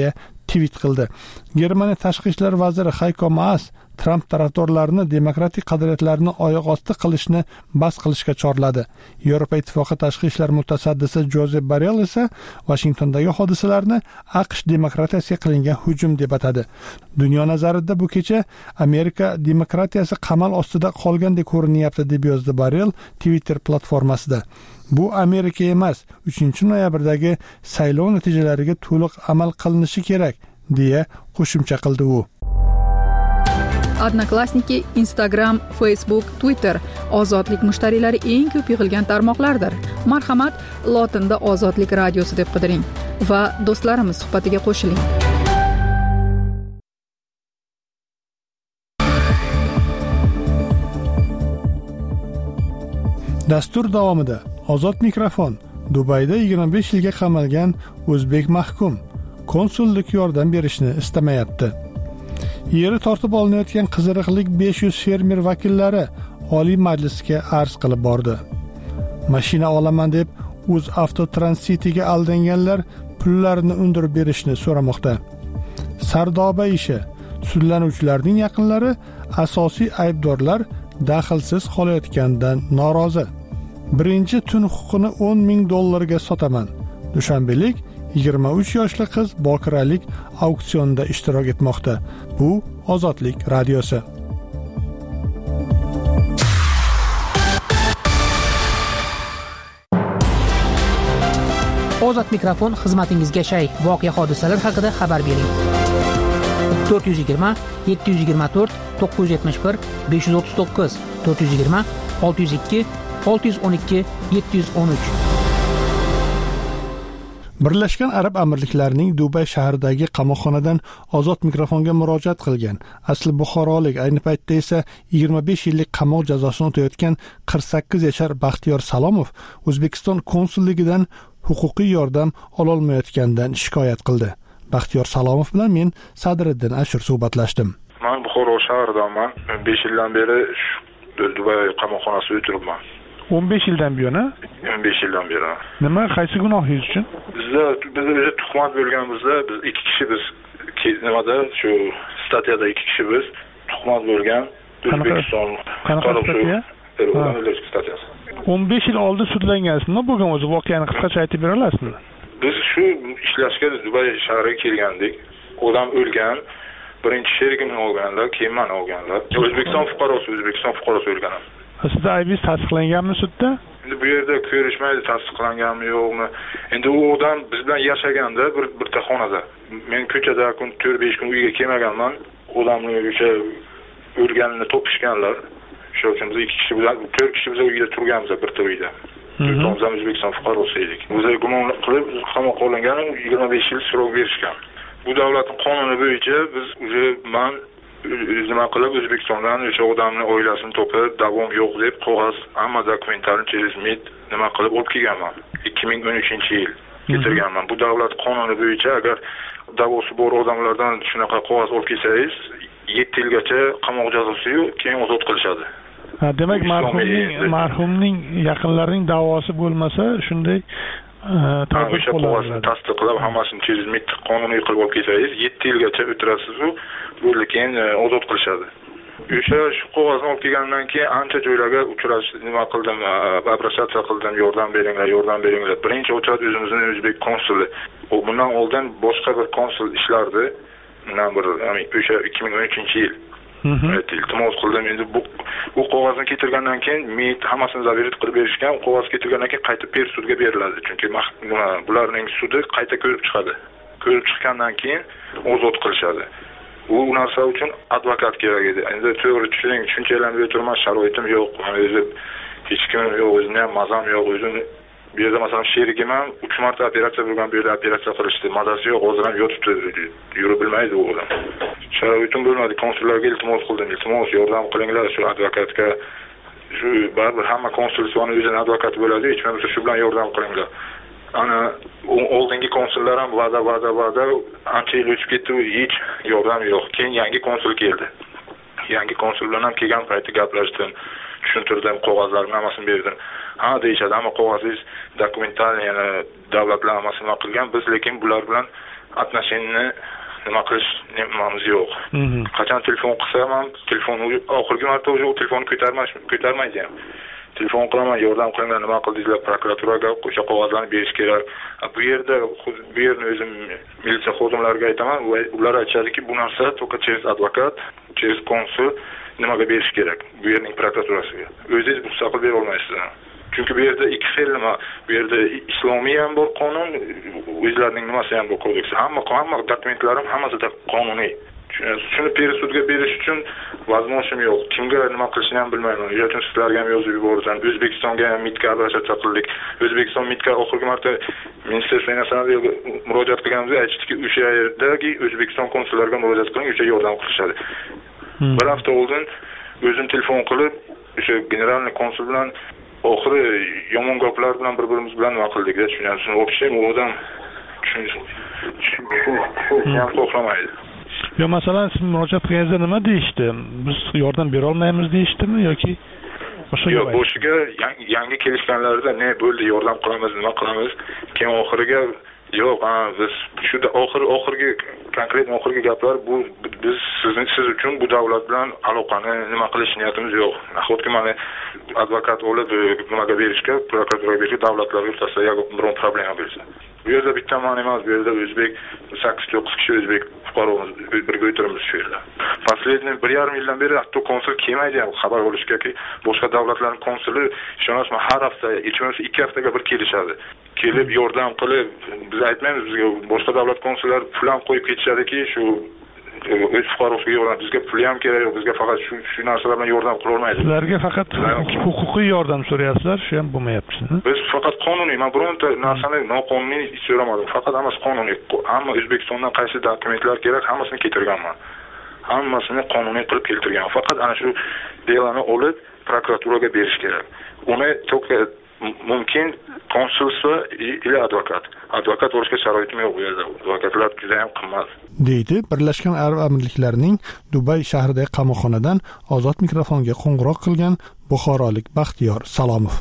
tweet qildi. Germaniya tashqi ishlar vaziri Heiko Maas Trump tarafdorlarini demokratik qadriyatlarni oyoq osti qilishni bas qilishga chorladi. Yevropa Ittifoqi tashqi ishlar mutasaddisi Jozef Borrell esa Vashingtondagi hodisalarni AQSh demokratiyasiga qilingan hujum deb atadi. Dunyo nazarida bu kecha Amerika demokratiyasi qamal ostida qolgandek ko'rinyapti deb yozdi Borrell Twitter platformasida. Bu Amerika emas, uchinchi noyabrdagi saylov natijalariga to'liq amal qilinishi kerak, deya qo'shimcha qildi u. Odnoklassniki, Instagram, Facebook, Twitter ozodlik mushtariylari eng ko'p yig'ilgan tarmoqlardir. Marhamat, lotinda Ozodlik radiosi deb qidiring va do'stlarimiz suhbatiga qo'shiling. Dastur davomida Ozod mikrofon. Dubayda yigirma besh yilga qamalgan o'zbek mahkum konsullik yordam berishni istamayapti. Yeri tortib olinayotgan qiziriqlik besh yuz fermer vakillari Oliy Majlisga arz qilib bordi. Mashina olaman deb o'z avtotransitiga aldanganlar pullarini undirib berishni so'ramoqda. Sardoba ishi. Sudlanuvchilarning yaqinlari asosiy aybdorlar daxlsiz qolayotganidan norozi. Birinchi tun huquqini o'n ming dollarga sotaman. Dushanbalik yigirma uch yoshli qiz bokiralik auksionda ishtirok etmoqda. Bu Ozodlik radiosi. Ozod mikrofon xizmatingizga shay. Voqea hodisalar haqida xabar bering. to'rt yuz yigirma yetti yuz yigirma to'rt to'qqiz yuz yetmish bir besh yuz o'ttiz to'qqiz to'rt yuz yigirma olti yuz ikki olti yuz o'n ikki yetti yuz o'n uch. Birlashgan Arab Amirliklarining Dubay shahridagi qamoqxonadan Ozod mikrofonga murojaat qilgan asli buxorolik, ayni paytda esa yigirma besh yillik qamoq jazosini o'tayotgan qirq sakkiz yashar Baxtiyor Salomov O'zbekiston konsulligidan huquqiy yordam ololmayotganidan shikoyat qildi. Baxtiyor Salomov bilan men Sadriddin Ashur suhbatlashdim. Men Buxoro shahridaman. besh yildan beri Dubay qamoqxonasida o'tiribman. o'n besh yildan buyon, o'n besh yildan beri. Nima, qaysi gunohingiz uchun? Bizda bizda tuhmat bo'lganimizda biz ikki kishi biz nimada shu statyada ikki kishi biz tuhmat bo'lgan. O'zbekiston qanaqa statya? Statyasi. o'n besh yil oldin sudlangansiz. Nima bo'lgan o'zi? Voqeani qisqacha aytib bera olasizmi? Biz shu ishlashga Dubay shahriga kelgandik. Odam o'lgan. Birinchi sherigimni olganlar, keyin meni olganlar. O'zbekiston fuqarosi, O'zbekiston fuqarosi o'lgan. Sizda aybingiz tasdiqlanganmi sudda? Endi bu yerda ko'rishmaydi, tasdiqlanganmi yo'qmi. Endi u odam biz bilan yashaganda bir bitta xonada. Men ko'chada kun to'rt besh kun uyga kelmaganman. Odamni o'sha o'lganini topishganlar. Shu uchun biz ikki kishi bilan to'rt kishi biz uyda turganmiz, bitta uyda. To'rtimiz ham O'zbekiston fuqarosi edik. O'zi gumon qilib qamoqqa olingan, yigirma besh yil so'roq berishgan. Bu davlatning qonuni bo'yicha biz o'zi men nima qilib O'zbekistondan o'sha odamni oilasini topib, davom yo'q deb qog'oz, hamma dokumentlarni chizmit nima qilib olib kelganman. ikki ming o'n uchinchi yil getirganman. Bu davlat qonuni bo'yicha agar da'vosi bor odamlardan shunaqa qog'oz olib kelsangiz, yetti yilgacha qamoq jazosi yo'q, keyin ozod qilishadi. Ha, demak marhumning marhumning yaqinlarining da'vosi bo'lmasa, shunday o'sha qog'ozni tasdiqlab hammasini chizmit qonuniy qilib olib kelsangiz, yetti yilgacha o'tirasiz-u, bo'ldi keyin ozod qilishadi. O'sha shu qog'ozni olib kelgandan keyin ancha joylarga uchrash nima qildim, obratsiya qildim, yordam beringlar, yordam beringlar. Birinchi o'chrat o'zimizning o'zbek konsuli. U bundan oldin boshqa bir konsul ishlardi. Bundan bir o'sha ikki ming o'n uchinchi yil. Iltimos qildim. Endi bu bu qog'ozni keltirgandan keyin men hammasini zabirit qilib berishgan. Qog'oz keltirgandan keyin qayta per sudga beriladi. Chunki bularning sudi qayta ko'rib chiqadi. Ko'rib chiqqandan keyin ozod qilishadi. U narsa uchun advokat kerak edi. Endi to'g'ri tushuning, tushunchalarni o'tirman, sharoitim yo'q. O'zi hech kim yo'q, o'zimning ham mazam yo'q, o'zim bu yerda masalan sherigim ham uch marta operatsiya bo'lgan, bu yerda operatsiya qilishdi. Mazasi yo'q, hozir ham yotibdi. Yurib bilmaydi u odam. Sharoitim bo'lmadi, konsullarga iltimos qildim. Iltimos yordam qilinglar shu advokatga. Shu baribir hamma konsulsiyani o'zining advokati bo'ladi, hech bo'lmasa shu bilan yordam qilinglar. Ana oldingi konsullar ham va'da va'da va'da ancha yil o'tib ketdi, hech yordam yo'q. Keyin yangi konsul keldi. Yangi konsul bilan ham kelgan payti gaplashdim, tushuntirdim, qog'ozlarni hammasini berdim. Ha deyishadi, ammo qog'ozingiz dokumental, ya'ni davlatlar hammasini qilgan, biz lekin bular bilan отношениyani nima qilish nimamiz yo'q. Qachon telefon qilsam ham telefon oxirgi marta o'sha telefonni ko'tarmas ko'tarmaydi ham. Telefon qilaman, yordam qilinglar, nima qildingizlar, prokuraturaga o'sha qog'ozlarni berish kerak. Bu yerda bu yerni o'zim militsiya xodimlariga aytaman, ular aytadiki, bu narsa только через advokat, через konsul nimaga berish kerak? Bu yerning prokuraturasiga. O'zingiz mustaqil bera olmaysiz. Chunki bu yerda ikki xil nima, bu yerda islomiy ham bor qonun, o'zlarining nimasi ham bor kodeks. Hamma hamma dokumentlarim hammasida qonuniy. Shuni perisudga berish uchun vazmoshim yo'q. Kimga nima qilishni ham bilmayman. Shuning uchun sizlarga ham yozib yubordim. O'zbekistonga ham mitka обращаться qildik. O'zbekiston mitka oxirgi marta Ministerstvo inostanных murojaat qilganimizda aytishdiki, o'sha yerdagi O'zbekiston konsullariga murojaat qiling, o'sha yordam qilishadi. Bir hafta oldin o'zim telefon qilib, o'sha generalniy konsul bilan oxiri yomon gaplar bilan bir-birimiz bilan nima qildik deb tushunasiz. U kishi u odam tushunishni ham xohlamaydi. Yo, masalan, siz murojaat qilganingizda nima deyishdi? Biz yordam bera olmaymiz deyishdimi yoki boshqa? Yo'q, boshiga yangi kelishganlarida ne bo'ldi, yordam qilamiz, nima qilamiz? Keyin oxiriga yo'q, ha, biz shu oxiri oxirgi konkret oxirgi gaplar bu biz sizni siz uchun bu davlat bilan aloqani nima qilish niyatimiz yo'q. Nahotki mana advokat olib nimaga berishga, prokuraturaga berishga davlatlar o'rtasida biron problema bo'lsa. Bu yerda bitta man emas, bu yerda o'zbek sakkiz to'qqiz kishi o'zbek fuqaromiz birga o'tiramiz shu yerda. Последний bir yarim yildan beri hatto konsul kelmaydi ham xabar olishgaki, boshqa davlatlarning konsuli ishonasizmi har hafta, ikki ikki haftaga bir kelishadi. Kelib yordam qilib, biz aytmaymiz, bizga boshqa davlat konsullari pul ham qo'yib ketishadiki, shu o'z fuqarosiga yordam, bizga pul ham kerak yo'q, bizga faqat shu shu narsalar bilan yordam qila olmaydi. Sizlarga faqat huquqiy yordam so'rayapsizlar, shu ham bo'lmayapti. Biz faqat qonuniy, men bironta narsani noqonuniy so'ramadim. Faqat hammasi qonuniy. Hamma O'zbekistondan qaysi dokumentlar kerak, hammasini keltirganman. Hammasini qonuniy qilib keltirgan. Faqat ana shu delani olib prokuraturaga berish kerak. Uni только mumkin konsulsa ila advokat. Advokat bo'lishga sharoitim yo'q bu yerda. Advokatlar juda ham qimmat. Deydi Birlashgan Arab Amirliklarining Dubay shahridagi qamoqxonadan ozod mikrofonga qo'ng'iroq qilgan buxorolik Baxtiyor Salomov.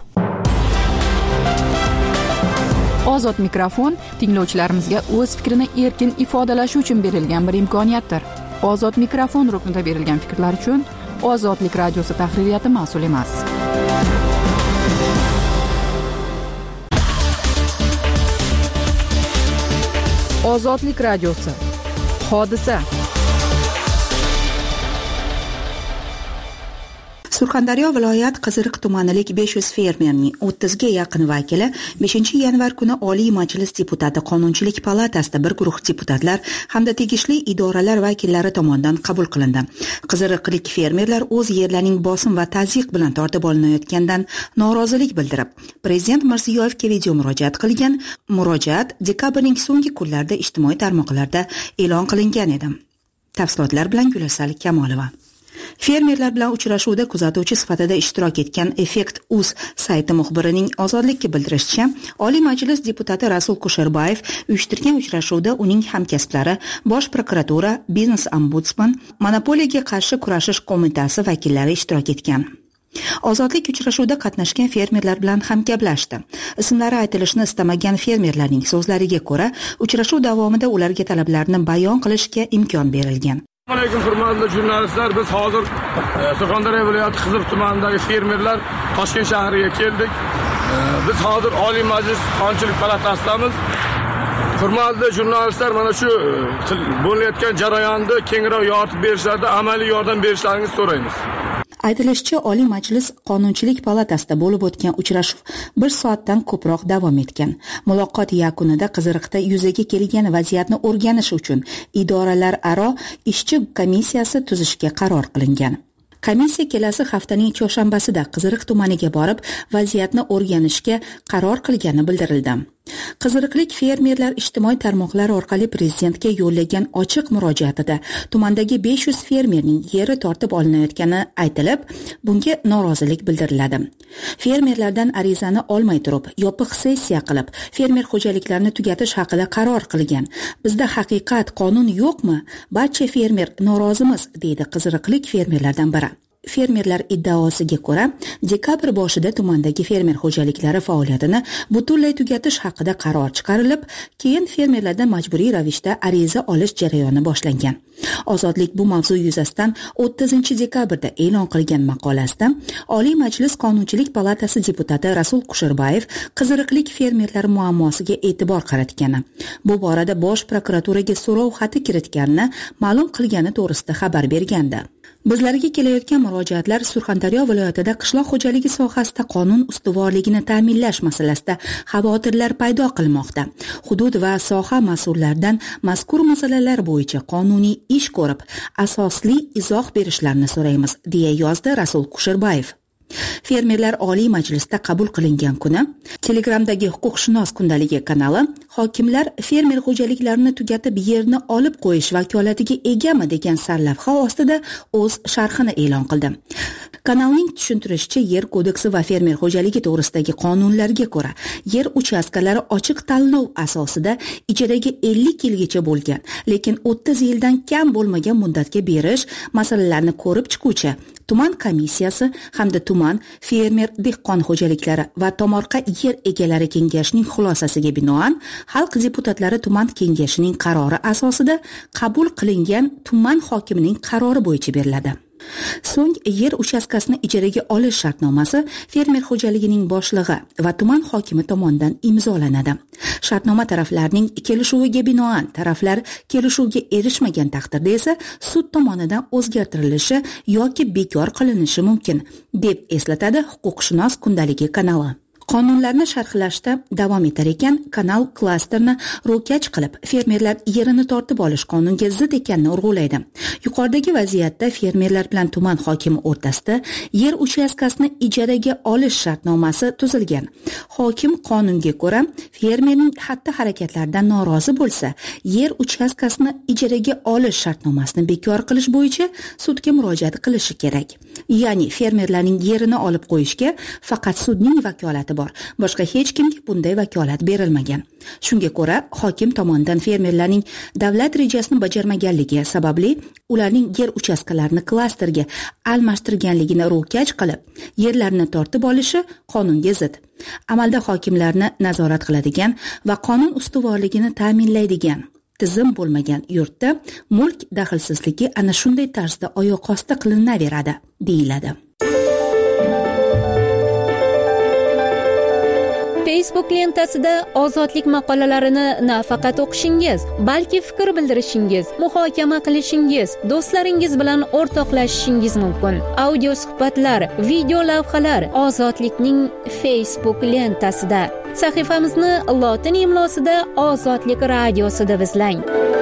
Ozod mikrofon tinglovchilarimizga o'z fikrini erkin ifodalashi uchun berilgan bir imkoniyatdir. Ozod mikrofon ruknida berilgan fikrlar uchun Ozodlik radiosi tahririyati mas'ul emas. Ozodlik radiosi. Hodisa. Surxondaryo viloyat Qiziriq tumanilik besh yuz fermerning o'ttizga yaqin vakili beshinchi yanvar kuni Oliy Majlis deputati Qonunchilik palatasida bir guruh deputatlar hamda tegishli idoralar vakillari tomonidan qabul qilindi. Qiziriqlik fermerlar o'z yerlarining bosim va tazyiq bilan tortib olinayotganidan norozilik bildirib, Prezident Mirziyoyevga video murojaat qilgan. Murojaat dekabrning so'nggi kunlarida ijtimoiy tarmoqlarda e'lon qilingan edi. Tafsilotlar bilan Gulasal Kamolova. Fermerlar bilan uchrashuvda kuzatuvchi sifatida ishtirok etgan Effekt.uz sayti muxbirining Ozodlikka bildirishicha, Oliy Majlis deputati Rasul Kusherbayev uyushtirgan uchrashuvda uning hamkasblari, Bosh prokuratura, Biznes ombudsman, Monopoliyaga qarshi kurashish qo'mitasi vakillari ishtirok etgan. Ozodlik uchrashuvda qatnashgan fermerlar bilan hamgaplashdi. Ismlari aytilishni istamagan fermerlarning so'zlariga ko'ra, uchrashuv davomida ularga talablarini bayon qilishga imkon berilgan. Assalomu alaykum hurmatli jurnalistlar, biz hozir Surxondaryo viloyati Qiziriq tumanidagi fermerlar Toshkent shahriga keldik. Biz hozir Oliy Majlis Qonunchilik palatasidamiz. Hurmatli jurnalistlar, mana shu bo'layotgan jarayonni kengroq yoritib berishlarda amaliy yordam berishlaringizni so'raymiz. Aytilishicha, Oliy Majlis Qonunchilik palatasida bo'lib o'tgan uchrashuv bir soatdan ko'proq davom etgan. Muloqot yakunida Qiziriqda yuzaga kelgan vaziyatni o'rganish uchun idoralararo ishchi komissiyasi tuzishga qaror qilingan. Komissiya kelasi haftaning chorshanbasida Qiziriq tumaniga borib, vaziyatni o'rganishga qaror qilgani bildirildi. Qiziriqlik fermerlar ijtimoiy tarmoqlar orqali prezidentga yo'llagan ochiq murojaatida tumandagi besh yuz fermerning yeri tortib olinayotgani aytilib, bunga norozilik bildiriladi. Fermerlardan arizani olmay turib, yopiq sessiya qilib, fermer xo'jaliklarini tugatish haqida qaror qilgan. Bizda haqiqat, qonun yo'qmi? Barcha fermer norozimiz, deydi qiziriqlik fermerlardan biri. fermerlar iddaosiga ko'ra, dekabr boshida tumandagi fermer xo'jaliklari faoliyatini butunlay tugatish haqida qaror chiqarilib, keyin fermerlardan majburiy ravishda ariza olish jarayoni boshlangan. Ozodlik bu mavzu yuzasidan o'ttizinchi dekabrda e'lon qilgan maqolasida Oliy Majlis Qonunchilik palatasi deputati Rasul Kusherbayev qiziriqlik fermerlar muammosiga e'tibor qaratgani, bu borada Bosh prokuraturaga so'rov xati kiritganini ma'lum qilgani to'g'risida xabar bergandi. Bizlarga kelayotgan murojaatlar Surxondaryo viloyatida qishloq xo'jaligi sohasida qonun ustuvorligini ta'minlash masalasida xavotirlar paydo qilmoqda. Hudud va soha mas'ullaridan mazkur masalalar bo'yicha qonuniy ish ko'rib, asosli izoh berishlarini so'raymiz, deya yozdi Rasul Kusherbayev. Fermerlar Oliy Majlisda qabul qilingan kuni Telegramdagi Huquqshunos kundaligi kanali hokimlar fermer xo'jaliklarini tugatib yerni olib qo'yish vakolatiga egami degan sarlavha ostida o'z sharhini e'lon qildi. Kanalning tushuntirishicha, yer kodeksi va fermer xo'jaligi to'g'risidagi qonunlarga ko'ra, yer uchastkalari ochiq tanlov asosida ijaraga ellik yilgacha bo'lgan, lekin o'ttiz yildan kam bo'lmagan muddatga berish masalalarini ko'rib chiquvchi tuman komissiyasi hamda tuman fermer dehqon xo'jaliklari va tomorqa yer egalari kengashining xulosasiga binoan xalq deputatlari tuman kengashining qarori asosida qabul qilingan tuman hokimining qarori bo'yicha beriladi. So'ng yer uchastkasini ijaraga olish shartnomasi fermer xo'jaligining boshlig'i va tuman hokimi tomonidan imzolanadi. Shartnoma taraflarning kelishuviga binoan taraflar kelishuvga erishmagan taqdirda esa sud tomonidan o'zgartirilishi yoki bekor qilinishi mumkin, deb eslatadi Huquqshunos kundaligi kanali. Qonunlarni sharhlashda davom etar ekan, kanal klasterni ro'kach qilib, fermerlar yerini tortib olish qonunga zid ekanini urg'ulaydi. Yuqoridagi vaziyatda fermerlar bilan tuman hokimi o'rtasida yer uchastkasini ijaraga olish shartnomasi tuzilgan. Hokim qonunga ko'ra, fermerning xatti-harakatlaridan norozi bo'lsa, yer uchastkasini ijaraga olish shartnomasini bekor qilish bo'yicha sudga murojaat qilishi kerak. Ya'ni fermerlarning yerini olib qo'yishga faqat sudning vakolati bor. Boshqa hech kimga bunday vakolat berilmagan. Shunga ko'ra, hokim tomonidan fermerlarning davlat rejasini bajarmaganligi sababli ularning yer uchastkalarini klasterga almashtirganligini ro'kach qilib, yerlarni tortib olishi qonunga zid. Amalda hokimlarni nazorat qiladigan va qonun ustuvorligini ta'minlaydigan tizim bo'lmagan yurtda mulk daxlsizligi ana shunday tarzda oyoq osti qilinaveradi, deyiladi. Facebook lentasida ozodlik maqolalarini nafaqat o'qishingiz, balki fikr bildirishingiz, muhokama qilishingiz, do'stlaringiz bilan o'rtoqlashishingiz mumkin. Audio suhbatlar, video lavhalar Ozodlikning Facebook lentasida. Sahifamizni lotin imlosida Ozodlik radiosi deb izlang.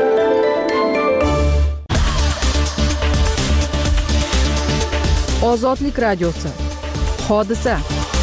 Ozodlik radiosi. Hodisa.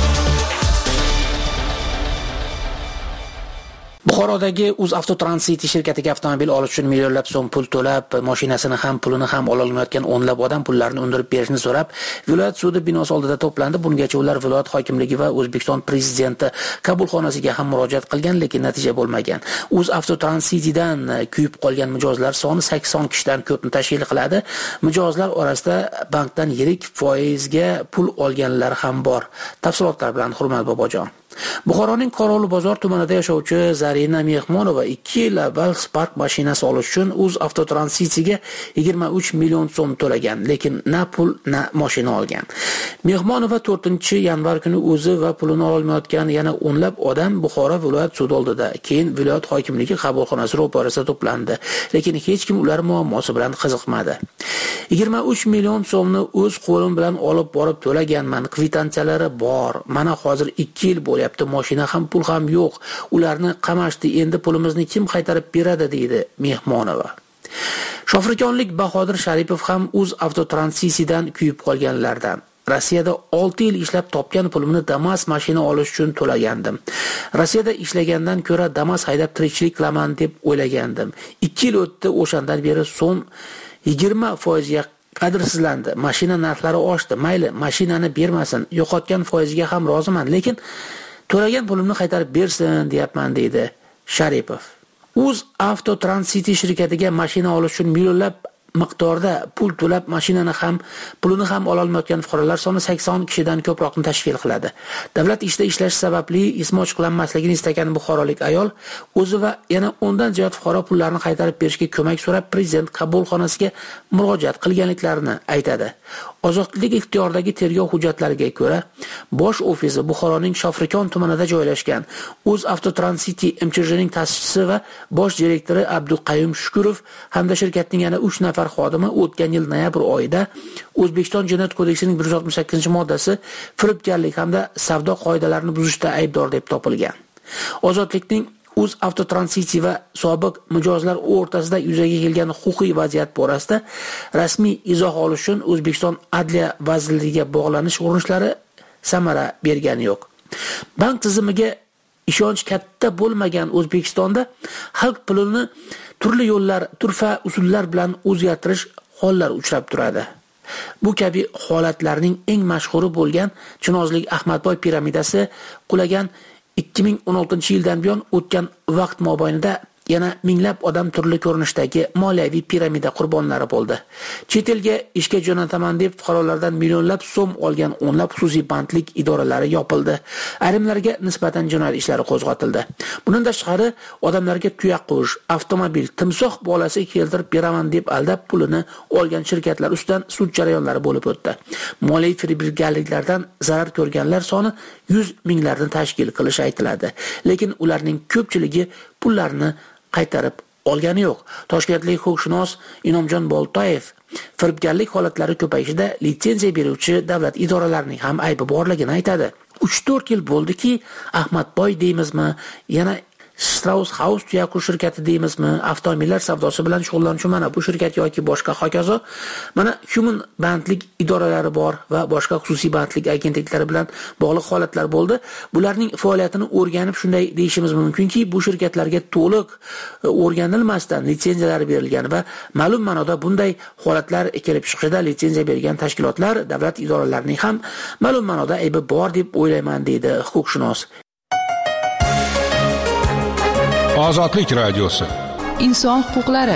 Buxorodagi UzAvto Transit shirkatiga avtomobil olish uchun millionlab so'm pul to'lab, mashinasini ham, pulini ham ola olmayotgan o'nlab odam pullarini undirib berishni so'rab, viloyat sudi binosi oldida to'plandi. Bungacha ular viloyat hokimligi va O'zbekiston prezidenti qabulxonasiga ham murojaat qilgan, lekin natija bo'lmagan. UzAvto Transitdan kuyib qolgan mijozlar soni sakson kishidan ko'pni tashkil qiladi. Mijozlar orasida bankdan yirik foizga pul olganlar ham bor. Tafsilotlar bilan Hurmat Bobojon. Buxoroning Qorovli bozor tumanida yashovchi Zarina Mehmonova ikki yil avval Spark mashinasi olish uchun UzAvto Transitga yigirma uch million so'm to'lagan, lekin na pul, na mashina olgan. Mehmonova to'rtinchi yanvar kuni o'zi va pulini olmayotgan yana o'nlab odam Buxoro viloyat sudi oldida, keyin viloyat hokimligi qabulxonasi ro'parasida to'plandi, lekin hech kim ular muammosi bilan qiziqmadi. yigirma uch million so'mni o'z qo'lim bilan olib borib to'laganman, kvitantsiyalari bor. Mana hozir ikki yil bo'lyapti, mashina ham pul ham yo'q. Ularni qamashdi, endi pulimizni kim qaytarib beradi, deydi Mehmonova. Shofirkonlik Bahodir Sharipov ham UzAvto Transitdan kuyib qolganlardan. Rossiyada olti yil ishlab topgan pulimni Damas mashina olish uchun to'lagandim. Rossiyada ishlagandan ko'ra Damas haydab tirikchilik qilaman deb o'ylagandim. ikki yil o'tdi, o'shandan beri so'm yigirma foizga qadrsizlandi. Mashina narxlari oshdi. Mayli, mashinani bermasin, yo'qotgan foiziga ham roziman, lekin to'lagan pulimni qaytarib bersin, deyapman, deydi Sharipov. UzAvto Transit shirkatiga mashina olish uchun millionlab miqdorda pul to'lab mashinani ham, pulini ham ola olmayotgan fuqarolar soni sakson kishidan ko'proqni tashkil qiladi. Davlat ishida ishlash sababli ismi ochiqlanmasligini istagan buxorolik ayol o'zi va yana o'ndan ziyod fuqaro pullarni qaytarib berishga ko'mak so'rab prezident qabulxonasiga murojaat qilganliklarini aytadi. Ozodlik ixtiyoridagi tergov hujjatlariga ko'ra, bosh ofisi Buxoroning Shofirkon tumanida joylashgan O'z Avtotransit M Ch Jning ta'sischisi va bosh direktori Abduqayyum Shukurov hamda shirkatning yana uch nafar xodimi o'tgan yil noyabr oyida O'zbekiston Jinoyat kodeksining bir yuz oltmish sakkizinchi moddasi firibgarlik hamda savdo qoidalarini buzishda aybdor deb topilgan. Ozodlikning O'z Avtotransit va sobiq mijozlar o'rtasida yuzaga kelgan huquqiy vaziyat borasida rasmiy izoh olish uchun O'zbekiston Adliya vazirligiga bog'lanish urinishlari samara bergani yo'q. Bank tizimiga ishonch katta bo'lmagan O'zbekistonda xalq pulini turli yo'llar, turfa usullar bilan o'zgartirish hollari uchrab turadi. Bu kabi holatlarning eng mashhuri bo'lgan Chinozlik Ahmadboy piramidasi qulagan ikki ming o'n oltinchi yildan buyon o'tgan vaqt mobaynida yana minglab odam turli ko'rinishdagi moliyaviy piramida qurbonlari bo'ldi. Chet elga ishga jo'nataman deb fuqarolardan millionlab so'm olgan o'nlab xususiy bandlik idoralari yopildi. Ayrimlarga nisbatan jinoyat ishlari qo'zg'atildi. Bundan tashqari odamlarga tuyaqush, avtomobil, timsoh bolasi keltirib beraman deb aldab pulini olgan shirkatlar ustidan sud jarayonlari bo'lib o'tdi. Moliyaviy firibgarliklardan zarar ko'rganlar soni yuz minglarni tashkil qilishi aytiladi. Lekin ularning ko'pchiligi pullarni qaytarib olgani yo'q. Toshkentlik huquqshunos Inomjon Boltoyev firibgarlik holatlari ko'payishida litsenziya beruvchi davlat idoralarining ham aybi borligini aytadi. uch to'rt yil bo'ldiki, Ahmadboy deymizmi, yana Strauss House tuyaqush shirkati deymizmi, avtomobillar savdosi bilan shug'ullanuvchi mana bu shirkat yoki boshqa hokazo, mana human bandlik idoralari bor va boshqa xususiy bandlik agentliklari bilan bog'liq holatlar bo'ldi. Bularning faoliyatini o'rganib shunday deyishimiz mumkinki, bu shirkatlarga to'liq o'rganilmasdan litsenziyalar berilgan va ma'lum ma'noda bunday holatlar kelib chiqishida litsenziya bergan tashkilotlar, davlat idoralarining ham ma'lum ma'noda aybi bor deb o'ylayman, deydi huquqshunos. Ozodlik radiosi. Inson huquqlari.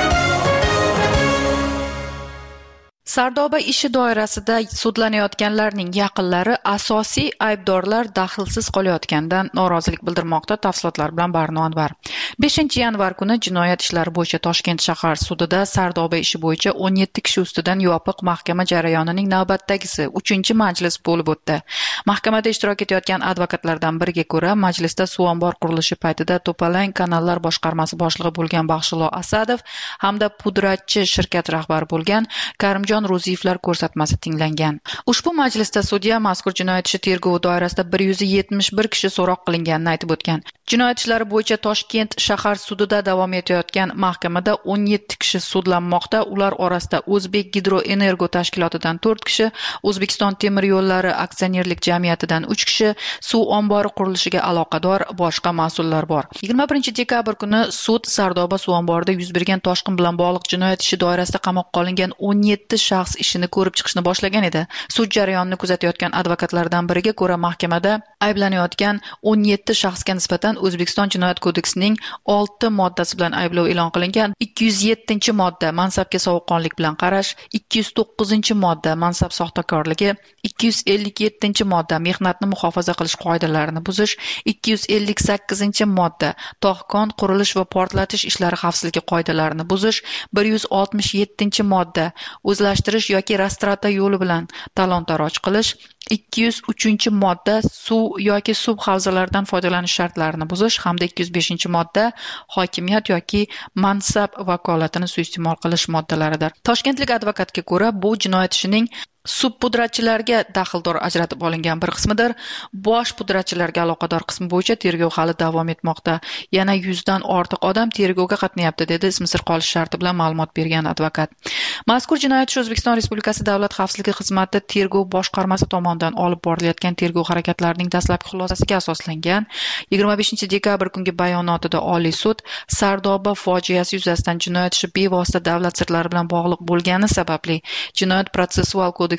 Sardoba ishi doirasida sudlanayotganlarning yaqinlari asosiy aybdorlar daxlsiz qolayotganidan norozilik bildirmoqda. Tafsilotlar bilan Barno Anvar. beshinchi yanvar kuni jinoyat ishlari bo'yicha Toshkent shahar sudida Sardoba ishi bo'yicha o'n yetti kishi ustidan yopiq mahkama jarayonining navbatdagisi uchinchi majlis bo'lib o'tdi. Mahkamada ishtirok etayotgan advokatlardan biriga ko'ra, majlisda suv ombor qurilishi paytida To'palang kanallar boshqarmasi boshlig'i bo'lgan Baxshilo Asadov hamda pudratchi shirkat rahbari bo'lgan Karimjon Ro'ziyevlar ko'rsatmasi tinglangan. Ushbu majlisda sudya mazkur jinoyat ishi tergovi doirasida bir yuz yetmish bir kishi so'roq qilinganini aytib o'tgan. Jinoyat ishlari bo'yicha Toshkent shahar sudida davom etayotgan mahkamada o'n yetti kishi sudlanmoqda. Ular orasida O'zbek Gidroenergo tashkilotidan to'rt kishi, O'zbekiston temir yo'llari aksionerlik jamiyatidan uch kishi, suv ombori qurilishiga aloqador boshqa mas'ullar bor. yigirma birinchi dekabr kuni sud Sardoba suv omborida yuz bergan toshqin bilan bog'liq jinoyat ishi doirasida qamoqqa olingan o'n yetti shaxs ishini ko'rib chiqishni boshlagan edi. Sud jarayonini kuzatayotgan advokatlardan biriga ko'ra, mahkamada ayblanayotgan o'n yetti shaxsga nisbatan O'zbekiston Jinoyat kodeksining olti moddasi bilan ayblov e'lon qilingan. ikki yuz yettinchi modda mansabga sovuqqonlik bilan qarash, ikki yuz to'qqizinchi modda mansab soxtakorligi, ikki yuz ellik yettinchi modda mehnatni muhofaza qilish qoidalarini buzish, ikki yuz ellik sakkizinchi modda tog'kon qurilish va portlatish ishlari xavfsizligi qoidalarini buzish, bir yuz oltmish yettinchi modda o'zlashtirish yoki rastrata yo'li bilan talon-taroj qilish, ikki yuz uchinchi modda suv yoki suv havzalaridan foydalanish shartlarini buzish hamda ikki yuz beshinchi modda hokimiyat yoki mansab vakolatini suiiste'mol qilish moddalaridir. Toshkentlik advokatga ko'ra, bu jinoyat ishining subpudratchilarga daxldor ajratib olingan bir qismidir. Bosh pudratchilarga aloqador qismi bo'yicha tergov hali davom etmoqda. Yana yuzdan ortiq odam tergovga qatnayapti, dedi ismi sir qolish sharti bilan ma'lumot bergan advokat. Mazkur jinoyat ishi O'zbekiston Respublikasi Davlat xavfsizligi xizmati tergov boshqarmasi tomonidan olib borilayotgan tergov harakatlarining dastlabki xulosasiga asoslangan. yigirma beshinchi dekabr kungi bayonotida Oliy sud Sardoba fojiasi yuzasidan jinoyat ishi bevosita davlat sirlari bilan bog'liq bo'lgani sababli Jinoyat protsessual kodeksi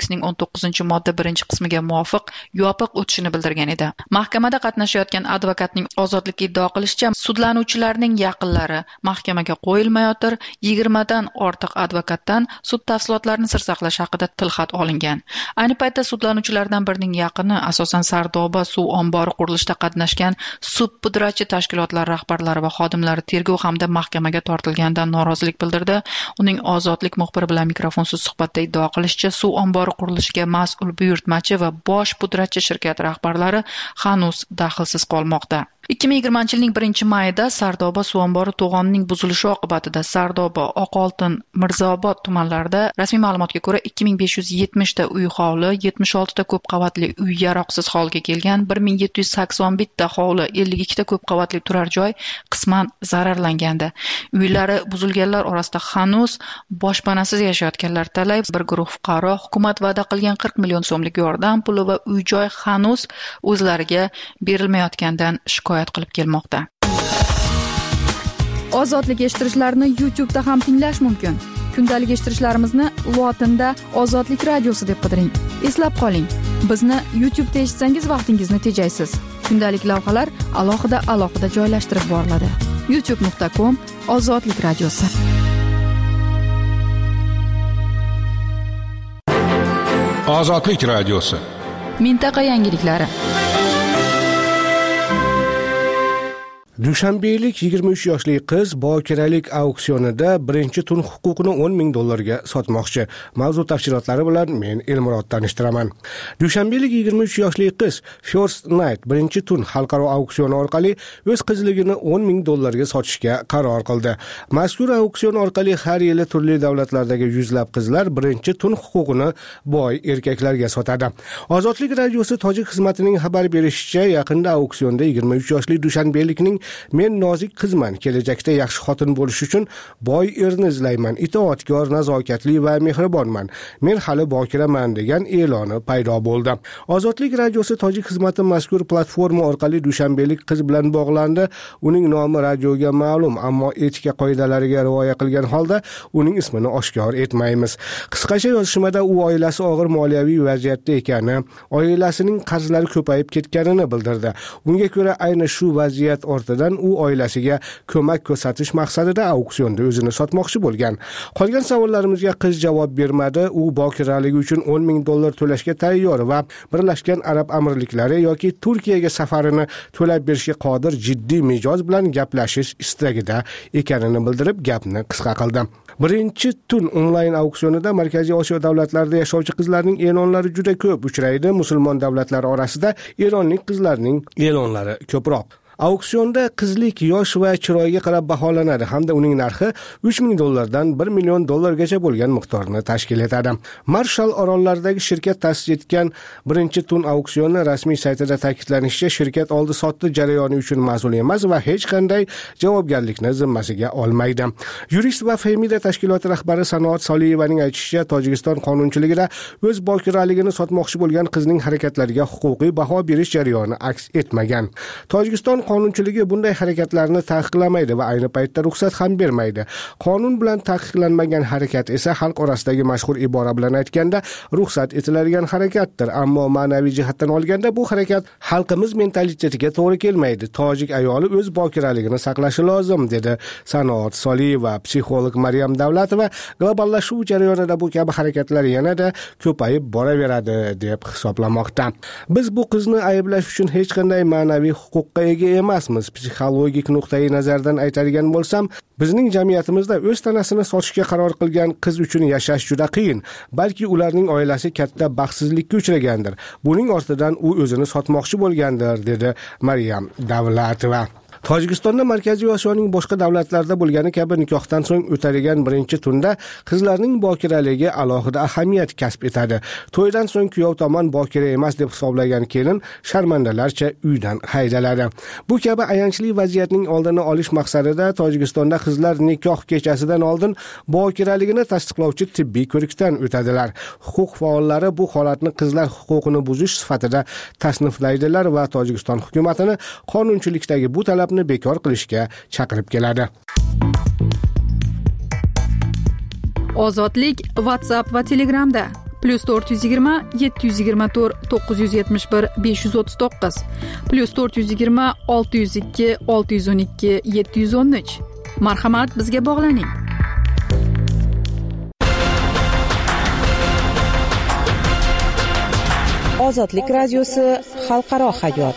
kodeksining o'n to'qqizinchi modda birinchi qismiga muvofiq yopiq o'tishini bildirgan edi. Mahkamada qatnashayotgan advokatning ozodlikka iddao qilishicha, sudlanuvchilarning yaqinlari mahkamaga qo'yilmayotir, yigirmadan ortiq advokatdan sud tafsilotlarini sir saqlash haqida tilxat olingan. Ayni paytda sudlanuvchilardan birining yaqini asosan Sardoba suv ombori qurilishida qatnashgan subpudratchi tashkilotlar rahbarlari va xodimlari tergov hamda mahkamaga tortilganidan norozilik bildirdi. Uning Ozodlik muxbiri bilan mikrofonsiz suhbatda iddao qilishicha, suv ombori qurilishiga mas'ul buyurtmachi va bosh pudratchi shirkat rahbarlari hanuz daxlsiz qolmoqda. ikki ming yigirmanchi yilning birinchi mayida Sardoba suv ombori to'g'onining buzilishi oqibatida Sardoba, Oqoltin, Mirzaobod tumanlarida rasmiy ma'lumotga ko'ra ikki ming besh yuz yetmish ta uy hovli, yetmish olti ta ko'p qavatli uy yaroqsiz holga kelgan, bir ming yetti yuz sakson bitta ta hovli, ellik ikki ta ko'p qavatli turar joy qisman zararlangandi. Uylari buzilganlar orasida hanuz boshpanasiz yashayotganlar talay, bir guruh fuqaro hukumat va'da qilgan qirq million so'mlik yordam puli va uy-joy hanuz o'zlariga berilmayotgandan shikoyat qilib kelmoqda. Ozodlik eshittirishlarni YouTube da ham tinglash mumkin. Kundalik eshittirishlarimizni lotinda Ozodlik radiosi deb qidiring. Eslab qoling, bizni YouTube da eshitsangiz vaqtingizni tejaysiz. Kundalik lavhalar alohida alohida joylashtirib boriladi. youtube nuqta com Ozodlik radiosi. Ozodlik radiosi. Mintaqa yangiliklari. Dushanbeylik yigirma uch yoshli qiz bokiralik auksionida birinchi tun huquqini o'n ming dollarga sotmoqchi. Mavzu tafsilotlari bilan men Elmurod tanishtiraman. Dushanbeylik yigirma uch yoshli qiz First Night birinchi tun xalqaro auksioni orqali o'z qizligini o'n ming dollarga sotishga qaror qildi. Mazkur auksion orqali har yili turli davlatlardagi yuzlab qizlar birinchi tun huquqini boy erkaklarga sotadi. Ozodlik radiosi tojik xizmatining xabar berishicha, yaqinda auksionda yigirma uch yoshli dushanbeylikning "Men nozik qizman, kelajakda yaxshi xotin bo'lish uchun boy erni izlayman, itoatkor, nazokatli va mehribonman. Men hali bokiraman" degan e'loni paydo bo'ldi. Ozodlik radiosi tojik xizmati mazkur platforma orqali dushanbeylik qiz bilan bog'landi. Uning nomi radioga ma'lum, ammo etika qoidalariga rioya qilgan holda uning ismini oshkor etmaymiz. Qisqacha yozishmada u oilasi og'ir moliyaviy vaziyatda ekani, oilasining qarzlari ko'payib ketganini bildirdi. Unga ko'ra ayni shu vaziyat ortidan u oilasiga ko'mak ko'rsatish maqsadida auksionda o'zini sotmoqchi bo'lgan. Qolgan savollarimizga qiz javob bermadi. U bokiraligi uchun o'n ming dollar to'lashga tayyor va Birlashgan Arab Amirliklari yoki Turkiyaga safarini to'lab berishga qodir jiddiy mijoz bilan gaplashish istagida ekanini bildirib, gapni qisqa qildi. Birinchi tun onlayn auksionida Markaziy Osiyo davlatlarida yashovchi qizlarning e'lonlari juda ko'p uchraydi. Musulmon davlatlar orasida Eronlik qizlarning e'lonlari ko'proq. Auksionda qizlik yosh va chiroyiga qarab baholanadi hamda uning narxi uch ming dollardan bir million dollargacha bo'lgan miqdorni tashkil etadi. Marshall orollaridagi shirkat ta'sis etgan birinchi tun auksioni rasmiy saytida ta'kidlanishicha, shirkat oldi-sotdi jarayoni uchun mas'ul emas va hech qanday javobgarlikni zimmasiga olmaydi. Yurist va Femida tashkiloti rahbari Sanoat Soliyevaning aytishicha, Tojikiston qonunchiligida o'z bokiraligini sotmoqchi bo'lgan qizning harakatlariga huquqiy baho berish jarayoni aks etmagan. Tojikiston qonunchiligi bunday harakatlarni taqiqlamaydi va ayni paytda ruxsat ham bermaydi. Qonun bilan taqiqlanmagan harakat esa xalq orasidagi mashhur ibora bilan aytganda ruxsat etiladigan harakatdir, ammo ma'naviy jihatdan olganda bu harakat xalqimiz mentalitetiga to'g'ri kelmaydi. Tojik ayoli o'z bokiraligini saqlashi lozim, dedi Sanoat Soliyeva. Psixolog Maryam Davlatova globallashuv jarayonida bu kabi harakatlar yanada ko'payib boraveradi deb hisoblamoqda. Biz bu qizni ayblash uchun hech qanday ma'naviy huquqqa ega emasmiz. Psixologik nuqtai nazardan aytadigan bo'lsam, bizning jamiyatimizda o'z tanasini sotishga qaror qilgan qiz uchun yashash juda qiyin. Balki ularning oilasi katta baxtsizlikka uchragandir. Buning ortidan u o'zini sotmoqchi bo'lgandir, dedi Maryam Davlatova. Tojikistonda Markaziy Osiyoning boshqa davlatlarida bo'lgani kabi nikohdan so'ng o'tadigan birinchi tunda qizlarning bokiraligi alohida ahamiyat kasb etadi. To'ydan so'ng kuyov tomon bokira emas deb hisoblagan kelin sharmandalarcha uydan haydaladi. Bu kabi ayanchli vaziyatning oldini olish maqsadida Tojikistonda qizlar nikoh kechasidan oldin bokiraligini tasdiqlovchi tibbiy ko'rikdan o'tadilar. Huquq faollari bu holatni qizlar huquqini buzish sifatida tasniflaydilar va Tojikiston hukumatini qonunchilikdagi bu talab bekor qilishga chaqirib keladi. Ozodlik WhatsApp va Telegramda. plyus to'rt yuz yigirma yetti yuz yigirma to'rt to'qqiz yuz yetmish bir besh yuz o'ttiz to'qqiz plyus to'rt yuz yigirma olti yuz ikki olti yuz o'n ikki yetti yuz o'n uch. Marhamat, bizga bog'laning. Ozodlik radiosi xalqaro hayot.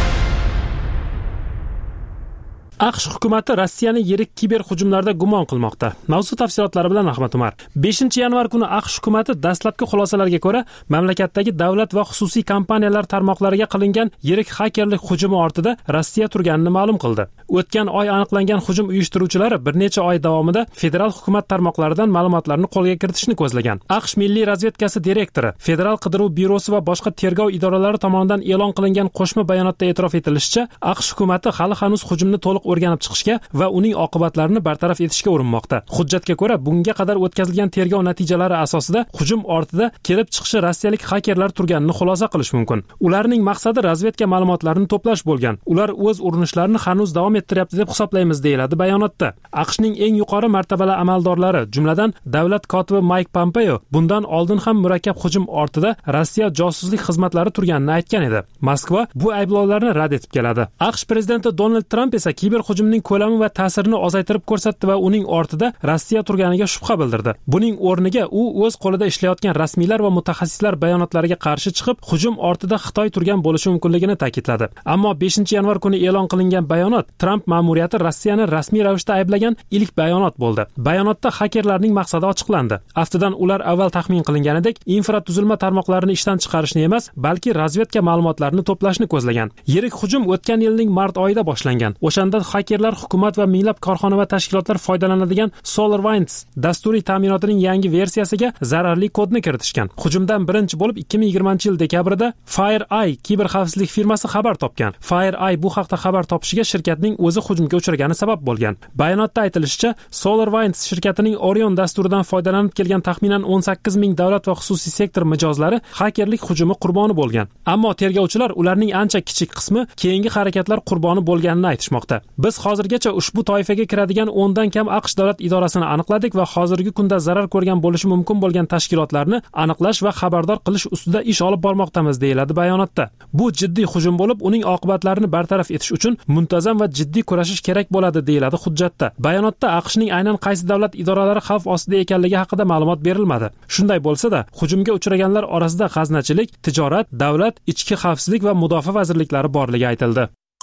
AQSh hukumati Rossiyani yirik kiber hujumlarda gumon qilmoqda. Mavzu tafsilotlari bilan Ahmad Umar. beshinchi yanvar kuni AQSh hukumati dastlabki xulosalarga ko'ra mamlakatdagi davlat va xususiy kompaniyalar tarmoqlariga qilingan yirik xakerlik hujumi ortida Rossiya turganini ma'lum qildi. O'tgan oy aniqlangan hujum uyushtiruvchilari bir necha oy davomida federal hukumat tarmoqlaridan ma'lumotlarni qo'lga kiritishni ko'zlagan. AQSh Milliy razvedkasi direktori, Federal qidiruv byurosi va boshqa tergov idoralari tomonidan e'lon qilingan qo'shma bayonotda e'tirof etilishicha, AQSh hukumati hali hanuz hujumni to'liq o'rganib chiqishga va uning oqibatlarini bartaraf etishga urinmoqda. Hujjatga ko'ra, bunga qadar o'tkazilgan tergov natijalari asosida hujum ortida kelib chiqishi rossiyalik xakerlar turganini xulosa qilish mumkin. Ularning maqsadi razvedka ma'lumotlarini to'plash bo'lgan. Ular o'z urinishlarini hanuz davom ettiryapti deb hisoblaymiz, deyiladi bayonotda. AQShning eng yuqori martabali amaldorlari, jumladan davlat kotibi Mike Pompeo, bundan oldin ham murakkab hujum ortida Rossiya josuslik xizmatlari turganini aytgan edi. Moskva bu ayblovlarni rad etib keladi. AQSh prezidenti Donald Tramp esa kiber hujumning ko'lami va ta'sirini ozaytirib ko'rsatdi va uning ortida Rossiya turganiga shubha bildirdi. Buning o'rniga u o'z qo'lida ishlayotgan rasmiylar va mutaxassislar bayonotlariga qarshi chiqib, hujum ortida Xitoy turgan bo'lishi mumkinligini ta'kidladi. Ammo beshinchi yanvar kuni e'lon qilingan bayonot Tramp ma'muriyati Rossiyani rasmiy ravishda ayblagan ilk bayonot bo'ldi. Bayonotda xakerlarning maqsadi ochiqlandi. Aftidan ular avval taxmin qilinganidek infratuzilma tarmoqlarini ishdan chiqarishni emas, balki razvedka ma'lumotlarini to'plashni ko'zlagan. Yirik hujum o'tgan yilning mart oyida boshlangan. O'shanda xakerlar hukumat va minglab korxona va tashkilotlar foydalanadigan SolarWinds dasturiy ta'minotining yangi versiyasiga zararli kodni kiritishgan. Hujumdan birinchi bo'lib ikki ming yigirmanchi yil dekabrida FireEye kiber xavfsizlik firmasi xabar topgan. FireEye bu haqda xabar topishiga shirkatning o'zi hujumga uchragani sabab bo'lgan. Bayonotda aytilishicha, SolarWinds shirkatining Orion dasturidan foydalanib kelgan taxminan o'n sakkiz ming davlat va xususiy sektor mijozlari xakerlik hujumi qurboni bo'lgan. Ammo tergovchilar ularning ancha kichik qismi keyingi harakatlar qurboni bo'lganini aytishmoqda. Biz hozirgacha ushbu toifaga kiradigan o'n dan kam AQSh davlat idorasini aniqladik va hozirgi kunda zarar ko'rgan bo'lishi mumkin bo'lgan tashkilotlarni aniqlash va xabardor qilish ustida ish olib bormoqdamiz, deyiladi bayonotda. Bu jiddiy hujum bo'lib, uning oqibatlarini bartaraf etish uchun muntazam va jiddiy kurashish kerak bo'ladi, deyiladi hujjatda. Bayonotda AQShning aynan qaysi davlat idoralari xavf ostida ekanligi haqida ma'lumot berilmadi. Shunday bo'lsa-da, hujumga uchraganlar orasida g'aznachilik, tijorat, davlat, ichki xavfsizlik va mudofaa vazirliklari borligi aytildi.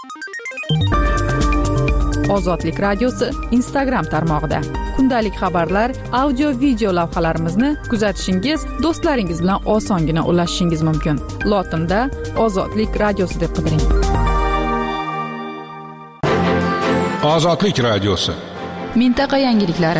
Ozodlik radiosi Instagram tarmog'ida kundalik xabarlar, audio video lavhalarimizni kuzatishingiz, do'stlaringiz bilan osongina ulashishingiz mumkin. Lotinda Ozodlik radiosi deb qidiring. Ozodlik radiosi. Mintaqa yangiliklari.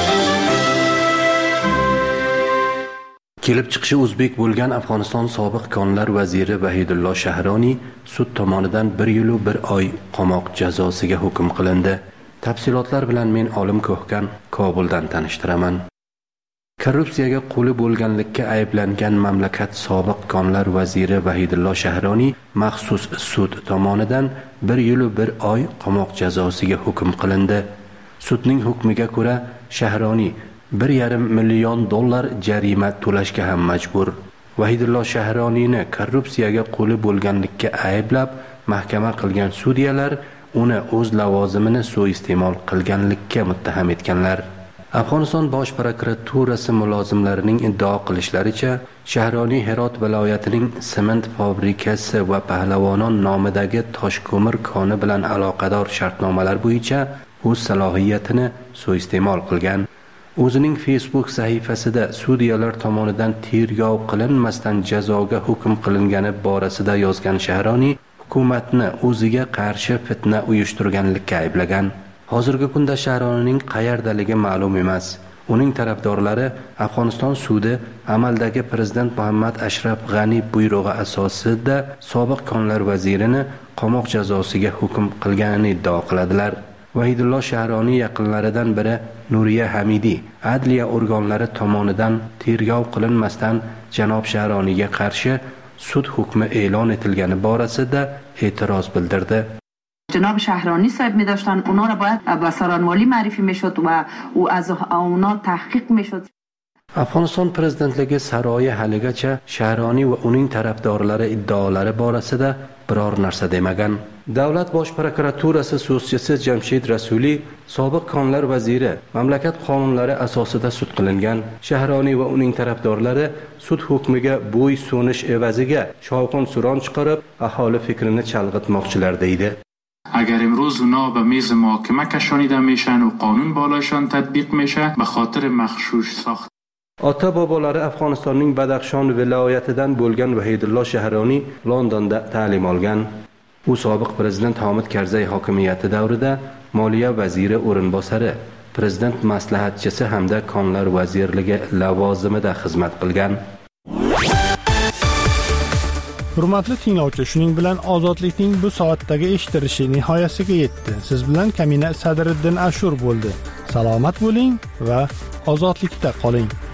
Kelib chiqishi o'zbek bo'lgan Afg'oniston sobiq konlar vaziri Vahidullo Shahroniy sud tomonidan bir yil va bir oy qamoq jazosiga hukm qilindi. Tafsilotlar bilan men Olim Ko'hkan Kobuldan tanishtiraman. Korrupsiyaga qo'li bo'lganlikka ayblangan mamlakat sobiq konlar vaziri Vahidullo Shahroniy maxsus sud tomonidan bir yil va bir oy qamoq jazosiga hukm qilindi. Sudning hukmiga ko'ra Shahroniy bir yarim million dollar jarima to'lashga ham majbur. Vahidullo Shahroniyni korrupsiyaga qo'li bo'lganlikka ayblab mahkama qilgan sudyalar uni o'z lavozimini suiiste'mol qilganlikka muttaham etganlar. Afg'oniston bosh prokuraturasi mulozimlarining iddao qilishlaricha, Shahroniy Herot viloyatining sement fabrikasi va Pahlavonon nomidagi toshko'mir koni bilan aloqador shartnomalar bo'yicha o'z salohiyatini suiiste'mol qilgan. O'zining Facebook sahifasida sudyalar tomonidan tergov qilinmasdan jazoga hukm qilingani borasida yozgan Shahroniy hukumatni o'ziga qarshi fitna uyushtirganlikka ayblagan. Hozirgi kunda Shahroniyning qayerdaligi ma'lum emas. Uning tarafdorlari Afg'oniston sudi amaldagi prezident Muhammad Ashraf G'ani buyrug'i asosida sobiq konlar vazirini qamoq jazosiga hukm qilganini iddao qiladilar. Vahidullo Shahroniy yaqinlaridan biri Nuriya Hamidi adliya organlari tomonidan tergov qilinmasdan janob Shahroniyga qarshi sud hukmi e'lon etilgani borasida e'tiroz bildirdi. جناب شهرانی صاحب می داشتن، اونا را باید به سرانمالی معرفی می شد و او از اونا تحقیق می شد. Afg'oniston prezidentligi saroyi haligacha Shahroniy va uning tarafdorlari iddaolari borasida biror narsa demagan. Davlat bosh prokuraturasi so'zchisi Jamshid Rasuliy sobiq konlar vaziri mamlakat qonunlari asosida sud qilingan. Shahroniy va uning tarafdorlari sud hukmiga bo'y so'nish evaziga shovqin-suron chiqarib, aholi fikrini chalg'itmoqchilar deydi. اگر امروز اونا به میز محاکمه کشانیده میشن و قانون بالاشان تطبیق میشه به خاطر مغشوش ساخت. Ota bobolari Afg'onistonning Badaxshon viloyatidan bo'lgan Vahidulloh Shahroniy Londonda ta'lim olgan. U sobiq prezident Hamid Karzay hokimiyati davrida moliya vaziri o'rinbosari, prezident maslahatchisi hamda konlar vazirligi lavozimida xizmat qilgan. Hurmatli tinglovchi, shuning bilan ozodlikning bu soatdagi eshittirishi nihoyasiga yetdi. Siz bilan Kamina Sadriddin Ashur bo'ldi. Salomat bo'ling va ozodlikda qoling.